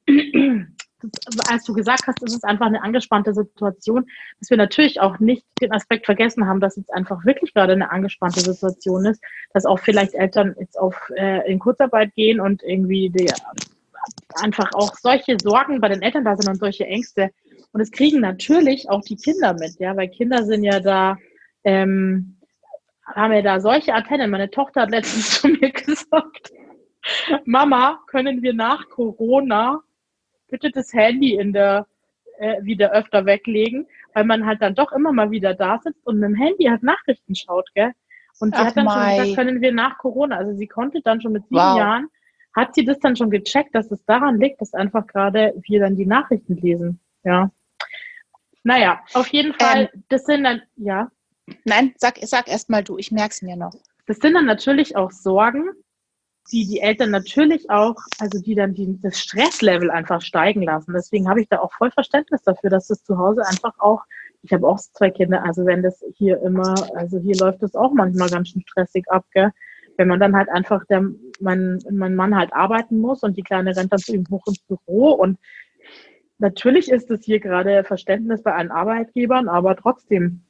A: das, als du gesagt hast, es ist einfach eine angespannte Situation, dass wir natürlich auch nicht den Aspekt vergessen haben, dass jetzt einfach wirklich gerade eine angespannte Situation ist, dass auch vielleicht Eltern jetzt auf äh, in Kurzarbeit gehen und irgendwie die, einfach auch solche Sorgen bei den Eltern da sind und solche Ängste. Und es kriegen natürlich auch die Kinder mit, ja, weil Kinder sind ja da, ähm, haben ja da solche Antennen. Meine Tochter hat letztens zu mir gesagt, Mama, können wir nach Corona bitte das Handy in der äh, wieder öfter weglegen, weil man halt dann doch immer mal wieder da sitzt und mit dem Handy halt Nachrichten schaut, gell? Und sie
B: Ach,
A: hat dann schon
B: Mai.
A: gesagt, können wir nach Corona, also sie konnte dann schon mit sieben
B: Wow.
A: Jahren, hat sie das dann schon gecheckt, dass es daran liegt, dass einfach gerade wir dann die Nachrichten lesen, ja. Naja, auf jeden Fall,
B: Ähm,
A: das sind dann, ja,
B: Nein, sag, sag erst mal du, ich merke es mir noch.
A: das sind dann natürlich auch Sorgen, die die Eltern natürlich auch, also die dann die, das Stresslevel einfach steigen lassen. Deswegen habe ich da auch voll Verständnis dafür, dass das zu Hause einfach auch, ich habe auch zwei Kinder, also wenn das hier immer, also hier läuft das auch manchmal ganz schön stressig ab, gell? Wenn man dann halt einfach, der, mein, mein Mann halt arbeiten muss und die Kleine rennt dann zu ihm hoch ins Büro und natürlich ist es hier gerade Verständnis bei allen Arbeitgebern, aber trotzdem,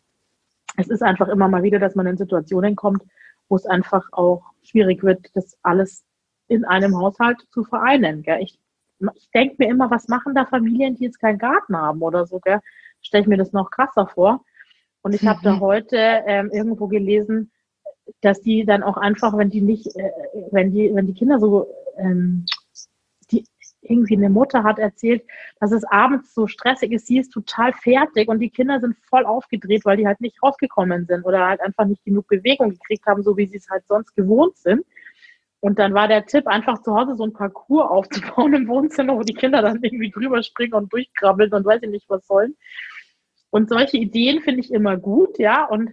A: es ist einfach immer mal wieder, dass man in Situationen kommt, wo es einfach auch schwierig wird, das alles in einem Haushalt zu vereinen. Gell? Ich, ich denke mir immer, was machen da Familien, die jetzt keinen Garten haben oder so? Stelle ich mir das noch krasser vor. Und ich habe da
B: Mhm.
A: heute ähm, irgendwo gelesen, dass die dann auch einfach, wenn die nicht, äh, wenn die, wenn die Kinder so, ähm, die irgendwie eine Mutter hat erzählt, dass es abends so stressig ist, sie ist total fertig und die Kinder sind voll aufgedreht, weil die halt nicht rausgekommen sind oder halt einfach nicht genug Bewegung gekriegt haben, so wie sie es halt sonst gewohnt sind. Und dann war der Tipp, einfach zu Hause so ein Parcours aufzubauen im Wohnzimmer, wo die Kinder dann irgendwie drüber springen und durchkrabbeln und weiß ich nicht was sollen. Und solche Ideen finde ich immer gut, ja, und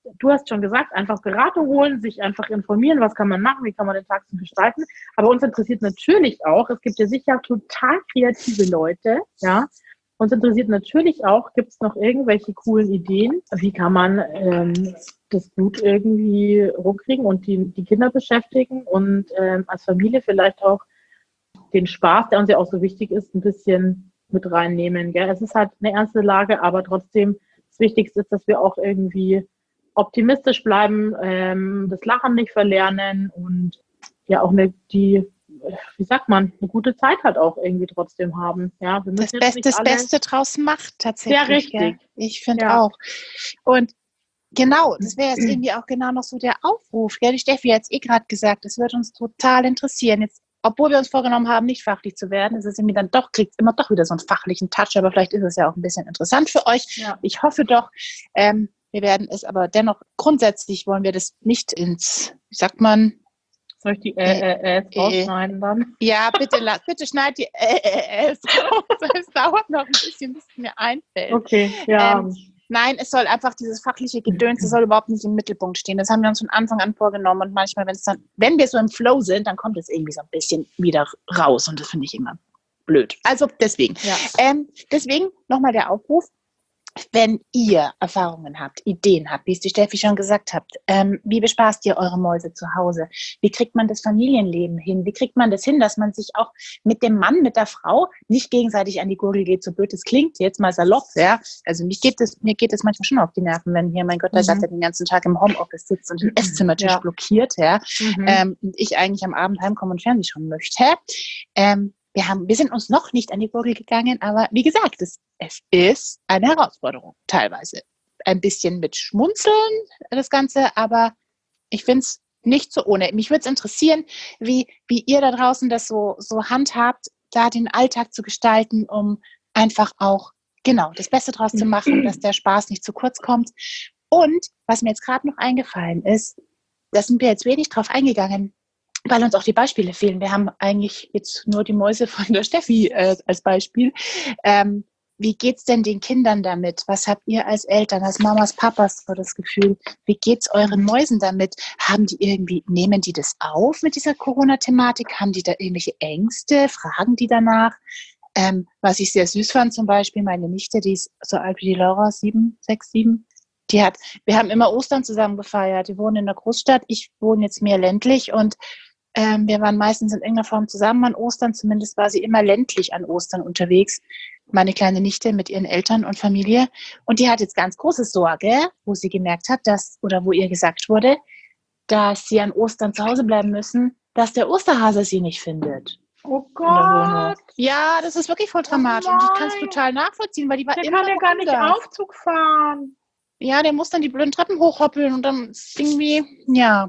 A: du hast schon gesagt, einfach Beratung holen, sich einfach informieren, was kann man machen, wie kann man den Tag so gestalten. Aber uns interessiert natürlich auch, es gibt ja sicher total kreative Leute, ja. Uns interessiert natürlich auch, gibt es noch irgendwelche coolen Ideen? Wie kann man ähm, das gut irgendwie rumkriegen und die, die Kinder beschäftigen und ähm, als Familie vielleicht auch den Spaß, der uns ja auch so wichtig ist, ein bisschen mit reinnehmen. Gell? Es ist halt eine ernste Lage, aber trotzdem das Wichtigste ist, dass wir auch irgendwie optimistisch bleiben, ähm, das Lachen nicht verlernen und ja auch eine, die wie sagt man, eine gute Zeit halt auch irgendwie trotzdem haben. Ja, wir müssen
B: das Beste, das Beste draus macht tatsächlich.
A: Sehr richtig.
B: Gell? Ich finde
A: ja.
B: auch. Und genau, das wäre jetzt irgendwie auch genau noch so der Aufruf. Gell? Die Steffi hat es eh gerade gesagt, es wird uns total interessieren. Jetzt, obwohl wir uns vorgenommen haben, nicht fachlich zu werden, ist es irgendwie dann doch, kriegt es immer doch wieder so einen fachlichen Touch, aber vielleicht ist es ja auch ein bisschen interessant für euch.
A: Ja.
B: Ich hoffe doch. Ähm, wir werden es aber dennoch, grundsätzlich wollen wir das nicht ins, wie sagt man,
A: soll ich die äh, äh, äh, rausschneiden dann?
B: Ja, bitte, bitte schneid die äh, äh, äh raus. Es dauert noch ein bisschen, bis es mir einfällt.
A: Okay, ja.
B: Ähm, nein, es soll einfach dieses fachliche Gedöns, das soll überhaupt nicht im Mittelpunkt stehen. Das haben wir uns von Anfang an vorgenommen und manchmal, wenn es dann, wenn wir so im Flow sind, dann kommt es irgendwie so ein bisschen wieder raus und das finde ich immer blöd. Also deswegen.
A: Ja.
B: Ähm, deswegen nochmal der Aufruf. Wenn ihr Erfahrungen habt, Ideen habt, wie es die Steffi schon gesagt hat, ähm, wie bespaßt ihr eure Mäuse zu Hause? Wie kriegt man das Familienleben hin? Wie kriegt man das hin, dass man sich auch mit dem Mann, mit der Frau nicht gegenseitig an die Gurgel geht, so blöd es klingt, jetzt mal salopp, ja? Also mich geht das, mir geht das manchmal schon auf die Nerven, wenn hier mein Gott, der mhm. Gatte den ganzen Tag im Homeoffice sitzt und den Esszimmertisch
A: ja.
B: blockiert, ja?
A: Mhm.
B: Ähm, und ich eigentlich am Abend heimkomme und Fernsehen schauen möchte. Ähm, Wir, haben, wir sind uns noch nicht an die Gurgel gegangen, aber wie gesagt, es, es ist eine Herausforderung, teilweise. Ein bisschen mit Schmunzeln, das Ganze, aber ich finde es nicht so ohne. Mich würde es interessieren, wie, wie ihr da draußen das so, so handhabt, da den Alltag zu gestalten, um einfach auch, genau, das Beste draus zu machen, dass der Spaß nicht zu kurz kommt. Und was mir jetzt gerade noch eingefallen ist, da sind wir jetzt wenig drauf eingegangen, weil uns auch die Beispiele fehlen. Wir haben eigentlich jetzt nur die Mäuse von der Steffi äh, als Beispiel. Ähm, wie geht's denn den Kindern damit? Was habt ihr als Eltern, als Mamas, Papas so das Gefühl? Wie geht's euren Mäusen damit? Haben die irgendwie, nehmen die das auf mit dieser Corona-Thematik? Haben die da irgendwelche Ängste? Fragen die danach? Ähm, was ich sehr süß fand zum Beispiel, meine Nichte, die ist so alt wie die Laura, sieben, sechs, sieben, die hat, wir haben immer Ostern zusammen gefeiert. Die wohnen in der Großstadt, ich wohne jetzt mehr ländlich und Ähm, wir waren meistens in irgendeiner Form zusammen an Ostern, zumindest war sie immer ländlich an Ostern unterwegs. Meine kleine Nichte mit ihren Eltern und Familie. Und die hat jetzt ganz große Sorge, wo sie gemerkt hat, dass, oder wo ihr gesagt wurde, dass sie an Ostern zu Hause bleiben müssen, dass der Osterhase sie nicht findet.
A: Oh Gott!
B: Ja, das ist wirklich voll dramatisch. Oh und ich kann es total nachvollziehen, weil die war
A: der
B: immer
A: kann ja gar nicht Aufzug fahren.
B: Ja, der muss dann die blöden Treppen hochhoppeln und dann irgendwie, ja.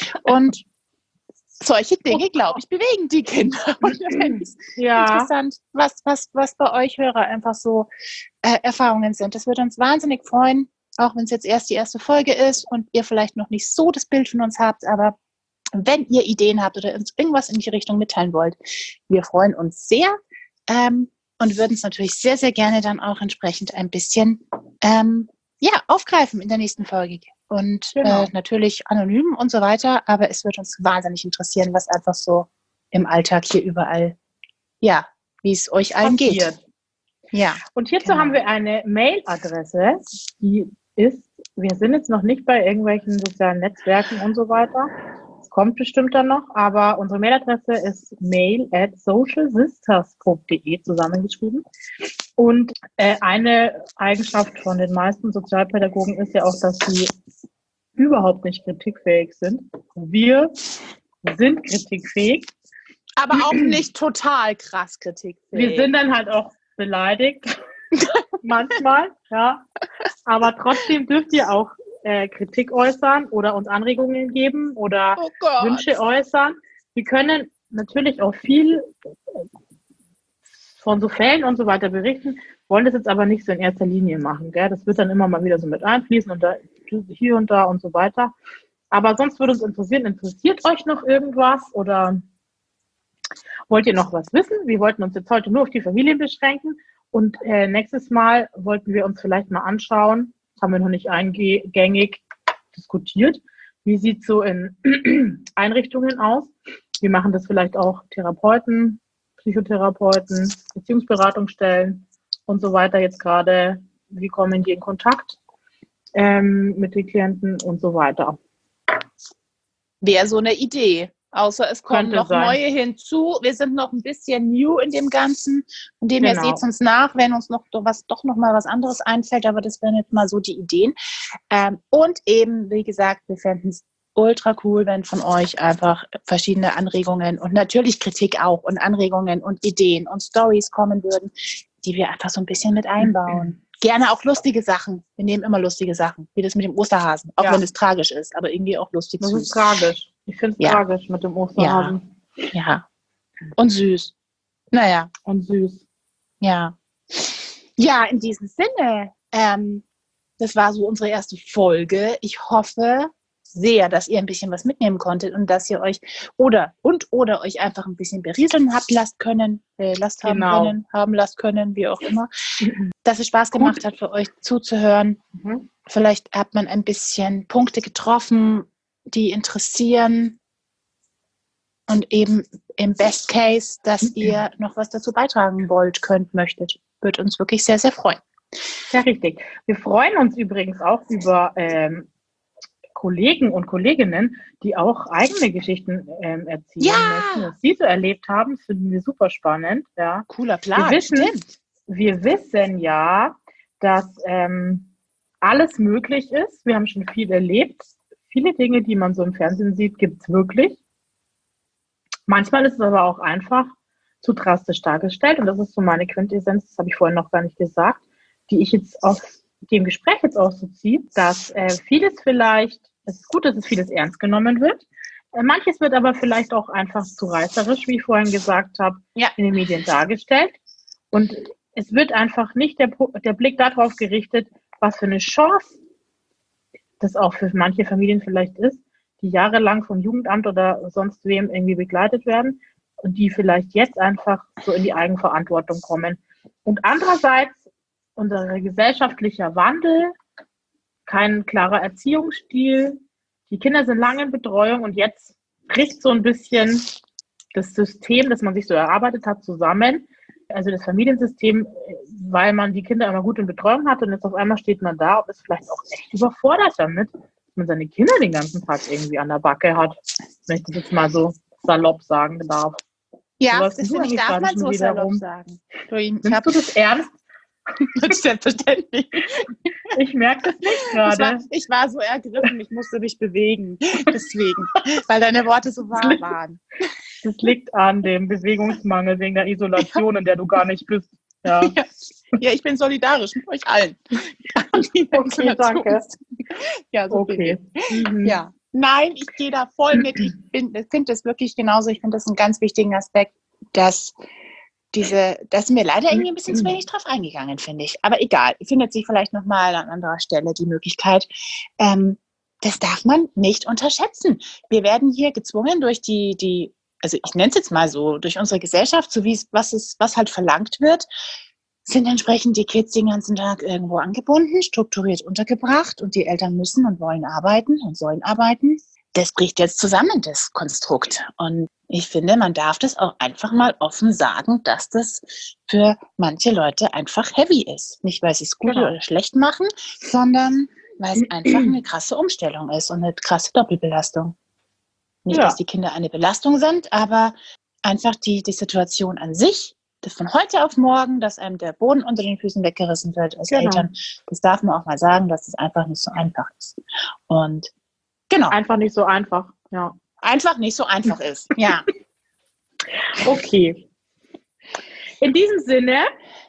B: Und solche Dinge, glaube ich, bewegen die Kinder. Und das
A: ja.
B: Interessant, was, was, was bei euch Hörer einfach so äh, Erfahrungen sind. Das würde uns wahnsinnig freuen, auch wenn es jetzt erst die erste Folge ist und ihr vielleicht noch nicht so das Bild von uns habt, aber wenn ihr Ideen habt oder uns irgendwas in die Richtung mitteilen wollt, wir freuen uns sehr ähm, und würden es natürlich sehr, sehr gerne dann auch entsprechend ein bisschen ähm, ja, aufgreifen in der nächsten Folge. Und
A: genau.
B: äh, natürlich anonym und so weiter, aber es wird uns wahnsinnig interessieren, was einfach so im Alltag hier überall, ja, wie es euch allen
A: passiert.
B: geht. Ja.
A: Und hierzu
B: genau.
A: haben wir eine Mailadresse, die ist, wir sind jetzt noch nicht bei irgendwelchen sozialen Netzwerken und so weiter. Es kommt bestimmt dann noch, aber unsere Mailadresse ist mail at socialsisters punkt de zusammengeschrieben. Und äh, eine Eigenschaft von den meisten Sozialpädagogen ist ja auch, dass sie überhaupt nicht kritikfähig sind. Wir sind kritikfähig.
B: Aber auch nicht total krass kritikfähig.
A: Wir sind dann halt auch beleidigt. Manchmal, ja. Aber trotzdem dürft ihr auch äh, Kritik äußern oder uns Anregungen geben oder
B: oh Gott.
A: Wünsche äußern. Wir können natürlich auch viel von so Fällen und so weiter berichten, wollen das jetzt aber nicht so in erster Linie machen. Gell? Das wird dann immer mal wieder so mit einfließen und da, hier und da und so weiter. Aber sonst würde uns interessieren, interessiert euch noch irgendwas oder wollt ihr noch was wissen? Wir wollten uns jetzt heute nur auf die Familie beschränken und äh, nächstes Mal wollten wir uns vielleicht mal anschauen, das haben wir noch nicht eingängig, diskutiert. Wie sieht es so in Einrichtungen aus? Wie machen das vielleicht auch Therapeuten, Psychotherapeuten, Beziehungsberatungsstellen und so weiter jetzt gerade? Wie kommen die in Kontakt ähm, mit den Klienten und so weiter?
B: Wäre so eine Idee. Außer es kommen
A: Könnte
B: noch
A: sein.
B: neue hinzu. Wir sind noch ein bisschen new in dem Ganzen. Von dem her
A: Genau.
B: seht uns nach, wenn uns noch doch, was, doch noch mal was anderes einfällt. Aber das wären jetzt mal so die Ideen. Ähm, und eben, wie gesagt, wir fänden es ultra cool, wenn von euch einfach verschiedene Anregungen und natürlich Kritik auch und Anregungen und Ideen und Stories kommen würden, die wir einfach so ein bisschen mit einbauen. Gerne auch lustige Sachen. Wir nehmen immer lustige Sachen, wie das mit dem Osterhasen. Auch
A: Ja.
B: wenn es tragisch ist, aber irgendwie auch lustig
A: Das
B: süß.
A: ist tragisch. Ich finde es
B: Ja.
A: tragisch mit dem Osterhasen.
B: Ja. Und süß. Naja,
A: Und süß.
B: ja. Ja, in diesem Sinne, ähm, das war so unsere erste Folge. Ich hoffe sehr, dass ihr ein bisschen was mitnehmen konntet und dass ihr euch oder und oder euch einfach ein bisschen berieseln habt lasst können, äh, lasst haben
A: Genau.
B: können, haben lasst können, wie auch immer. Dass es Spaß gemacht
A: Gut.
B: hat, für euch zuzuhören.
A: Mhm.
B: Vielleicht hat man ein bisschen Punkte getroffen, die interessieren. Und eben im Best Case, dass ihr noch was dazu beitragen wollt, könnt, möchtet. Würde uns wirklich sehr, sehr freuen.
A: Ja, richtig. Wir freuen uns übrigens auch über ähm, Kollegen und Kolleginnen, die auch eigene Geschichten ähm, erzählen
B: Ja!
A: möchten, was sie so erlebt haben. Das finden wir super spannend. Ja.
B: Cooler Plan,
A: Wir wissen,
B: stimmt.
A: wir wissen ja, dass ähm, alles möglich ist. Wir haben schon viel erlebt. Viele Dinge, die man so im Fernsehen sieht, gibt es wirklich. Manchmal ist es aber auch einfach zu drastisch dargestellt. Und das ist so meine Quintessenz, das habe ich vorhin noch gar nicht gesagt, die ich jetzt aus dem Gespräch jetzt auch so ziehe, dass äh, vieles vielleicht, es ist gut, dass es vieles ernst genommen wird. Äh, manches wird aber vielleicht auch einfach zu reißerisch, wie ich vorhin gesagt habe,
B: Ja.
A: in den Medien dargestellt. Und es wird einfach nicht der, der Blick darauf gerichtet, was für eine Chance das auch für manche Familien vielleicht ist, die jahrelang vom Jugendamt oder sonst wem irgendwie begleitet werden und die vielleicht jetzt einfach so in die Eigenverantwortung kommen. Und andererseits unser gesellschaftlicher Wandel, kein klarer Erziehungsstil, die Kinder sind lange in Betreuung und jetzt bricht so ein bisschen das System, das man sich so erarbeitet hat, zusammen. Also das Familiensystem, weil man die Kinder immer gut in Betreuung hat und jetzt auf einmal steht man da und ist vielleicht auch echt überfordert damit, dass man seine Kinder den ganzen Tag irgendwie an der Backe hat, wenn ich das jetzt mal so salopp sagen darf.
B: Ja,
A: So, was
B: das
A: du
B: finde ich,
A: eigentlich
B: darf
A: gerade
B: man
A: schon
B: so
A: wieder
B: salopp
A: rum?
B: sagen. Du, ich
A: Nimmst
B: hab,
A: du das ernst?
B: selbstverständlich.
A: Ich merke das nicht
B: Ich war,
A: gerade.
B: ich war so ergriffen, ich musste mich bewegen. Deswegen, weil deine Worte so wahr waren.
A: Das liegt an dem Bewegungsmangel wegen der Isolation, in der du gar nicht bist. Ja,
B: Ja, ja, ich bin solidarisch mit euch allen.
A: Okay, danke.
B: Ja, so bin
A: okay.
B: ich.
A: Mhm.
B: Ja. Nein, ich gehe da voll mit. Ich finde das wirklich genauso. Ich finde das einen ganz wichtigen Aspekt, dass diese, da sind wir leider irgendwie ein bisschen zu wenig drauf eingegangen, finde ich. Aber egal, findet sich vielleicht nochmal an anderer Stelle die Möglichkeit. Ähm, das darf man nicht unterschätzen. Wir werden hier gezwungen durch die, die, also ich nenne es jetzt mal so, durch unsere Gesellschaft, so wie es, was es, was halt verlangt wird, sind entsprechend die Kids den ganzen Tag irgendwo angebunden, strukturiert untergebracht und die Eltern müssen und wollen arbeiten und sollen arbeiten. Das bricht jetzt zusammen, das Konstrukt. Und ich finde, man darf das auch einfach mal offen sagen, dass das für manche Leute einfach heavy ist. Nicht, weil sie es gut
A: Genau.
B: oder schlecht machen, sondern weil es einfach eine krasse Umstellung ist und eine krasse Doppelbelastung. Nicht,
A: Ja.
B: dass die Kinder eine Belastung sind, aber einfach die, die Situation an sich, das von heute auf morgen, dass einem der Boden unter den Füßen weggerissen wird als
A: Genau.
B: Eltern, das darf man auch mal sagen, dass es einfach nicht so einfach ist. Und genau,
A: Einfach nicht so einfach. Ja.
B: einfach nicht so einfach ist. Ja.
A: Okay. In diesem Sinne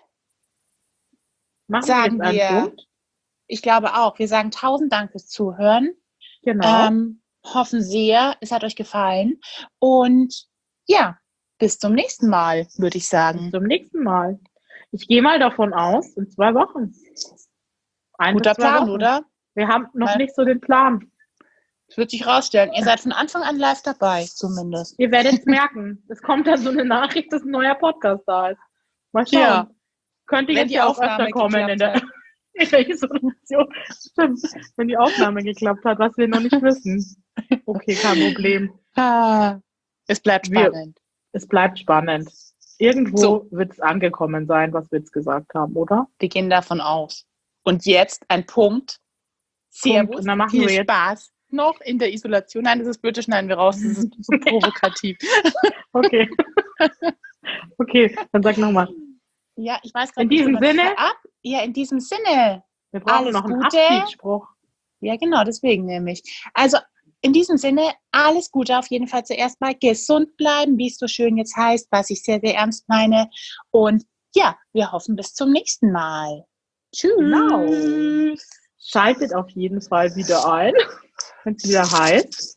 A: machen
B: Sagen
A: wir jetzt einen
B: wir-
A: Punkt.
B: Ich glaube auch. Wir sagen tausend Dank fürs Zuhören.
A: Genau.
B: Ähm, hoffen sehr, es hat euch gefallen. Und ja, bis zum nächsten Mal, würde ich
A: Bis
B: sagen.
A: zum nächsten Mal. Ich gehe mal davon aus, in zwei Wochen. Ein
B: Guter
A: bis zwei
B: Plan,
A: Wochen.
B: oder?
A: Wir haben noch
B: Mal-
A: nicht so den Plan.
B: Das wird sich rausstellen. Ihr seid von Anfang an live dabei, zumindest.
A: Ihr werdet es merken. Es kommt dann so eine Nachricht, dass ein neuer Podcast da ist. Mal schauen.
B: Ja.
A: Könnte
B: Wenn
A: jetzt
B: die
A: ja auch
B: Aufnahme
A: öfter kommen in der,
B: geklappt
A: ihrer Isolation. Stimmt, wenn die Aufnahme geklappt hat, was wir noch nicht wissen. Okay, kein Problem.
B: Ah, es bleibt
A: Wir-
B: spannend.
A: Es bleibt spannend. Irgendwo
B: So.
A: wird es angekommen sein, was wir jetzt gesagt haben, oder?
B: Wir gehen davon aus. Und jetzt ein Punkt. Servus,
A: Und dann machen
B: viel
A: wir jetzt-
B: Spaß noch in der Isolation. Nein, das ist blöd, das schneiden wir raus. Das ist so provokativ.
A: Okay. Okay, dann sag nochmal.
B: Ja, ich weiß gerade
A: In diesem
B: wie man
A: Sinne?
B: das ab. Ja, in diesem Sinne.
A: Wir brauchen
B: Alles
A: noch einen
B: Gute.
A: Abschiedsspruch.
B: Ja, genau, deswegen nämlich. Also in diesem Sinne, alles Gute auf jeden Fall zuerst mal. Gesund bleiben, wie es so schön jetzt heißt, was ich sehr, sehr ernst meine. Und ja, wir hoffen bis zum nächsten Mal. Tschüss.
A: Genau. Schaltet auf jeden Fall wieder ein, wenn es wieder heißt.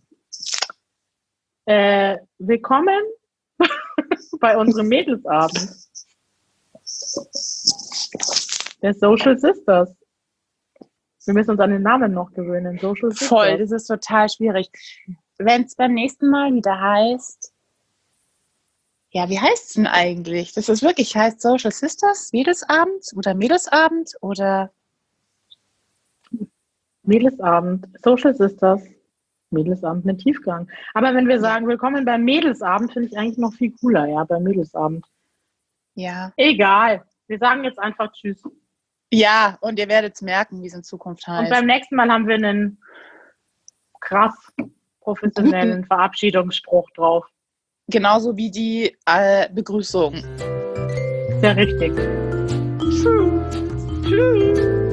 A: Äh, willkommen bei unserem Mädelsabend. Der Social Sisters. Wir müssen uns an den Namen noch gewöhnen. Social Sisters.
B: Voll, das ist total schwierig. Wenn es beim nächsten Mal wieder heißt, ja, wie heißt es denn eigentlich? Das ist wirklich heißt Social Sisters, Mädelsabend oder Mädelsabend oder
A: Mädelsabend, Social Sisters, Mädelsabend mit Tiefgang. Aber wenn wir sagen, willkommen beim Mädelsabend, finde ich eigentlich noch viel cooler, ja, beim Mädelsabend.
B: ja.
A: Egal, wir sagen jetzt einfach Tschüss.
B: Ja, und ihr werdet es merken, wie es in Zukunft heißt.
A: Und beim nächsten Mal haben wir einen krass professionellen Verabschiedungsspruch drauf.
B: Genauso wie die äh, Begrüßung.
A: Sehr richtig.
B: Tschüss.
A: Tschüss.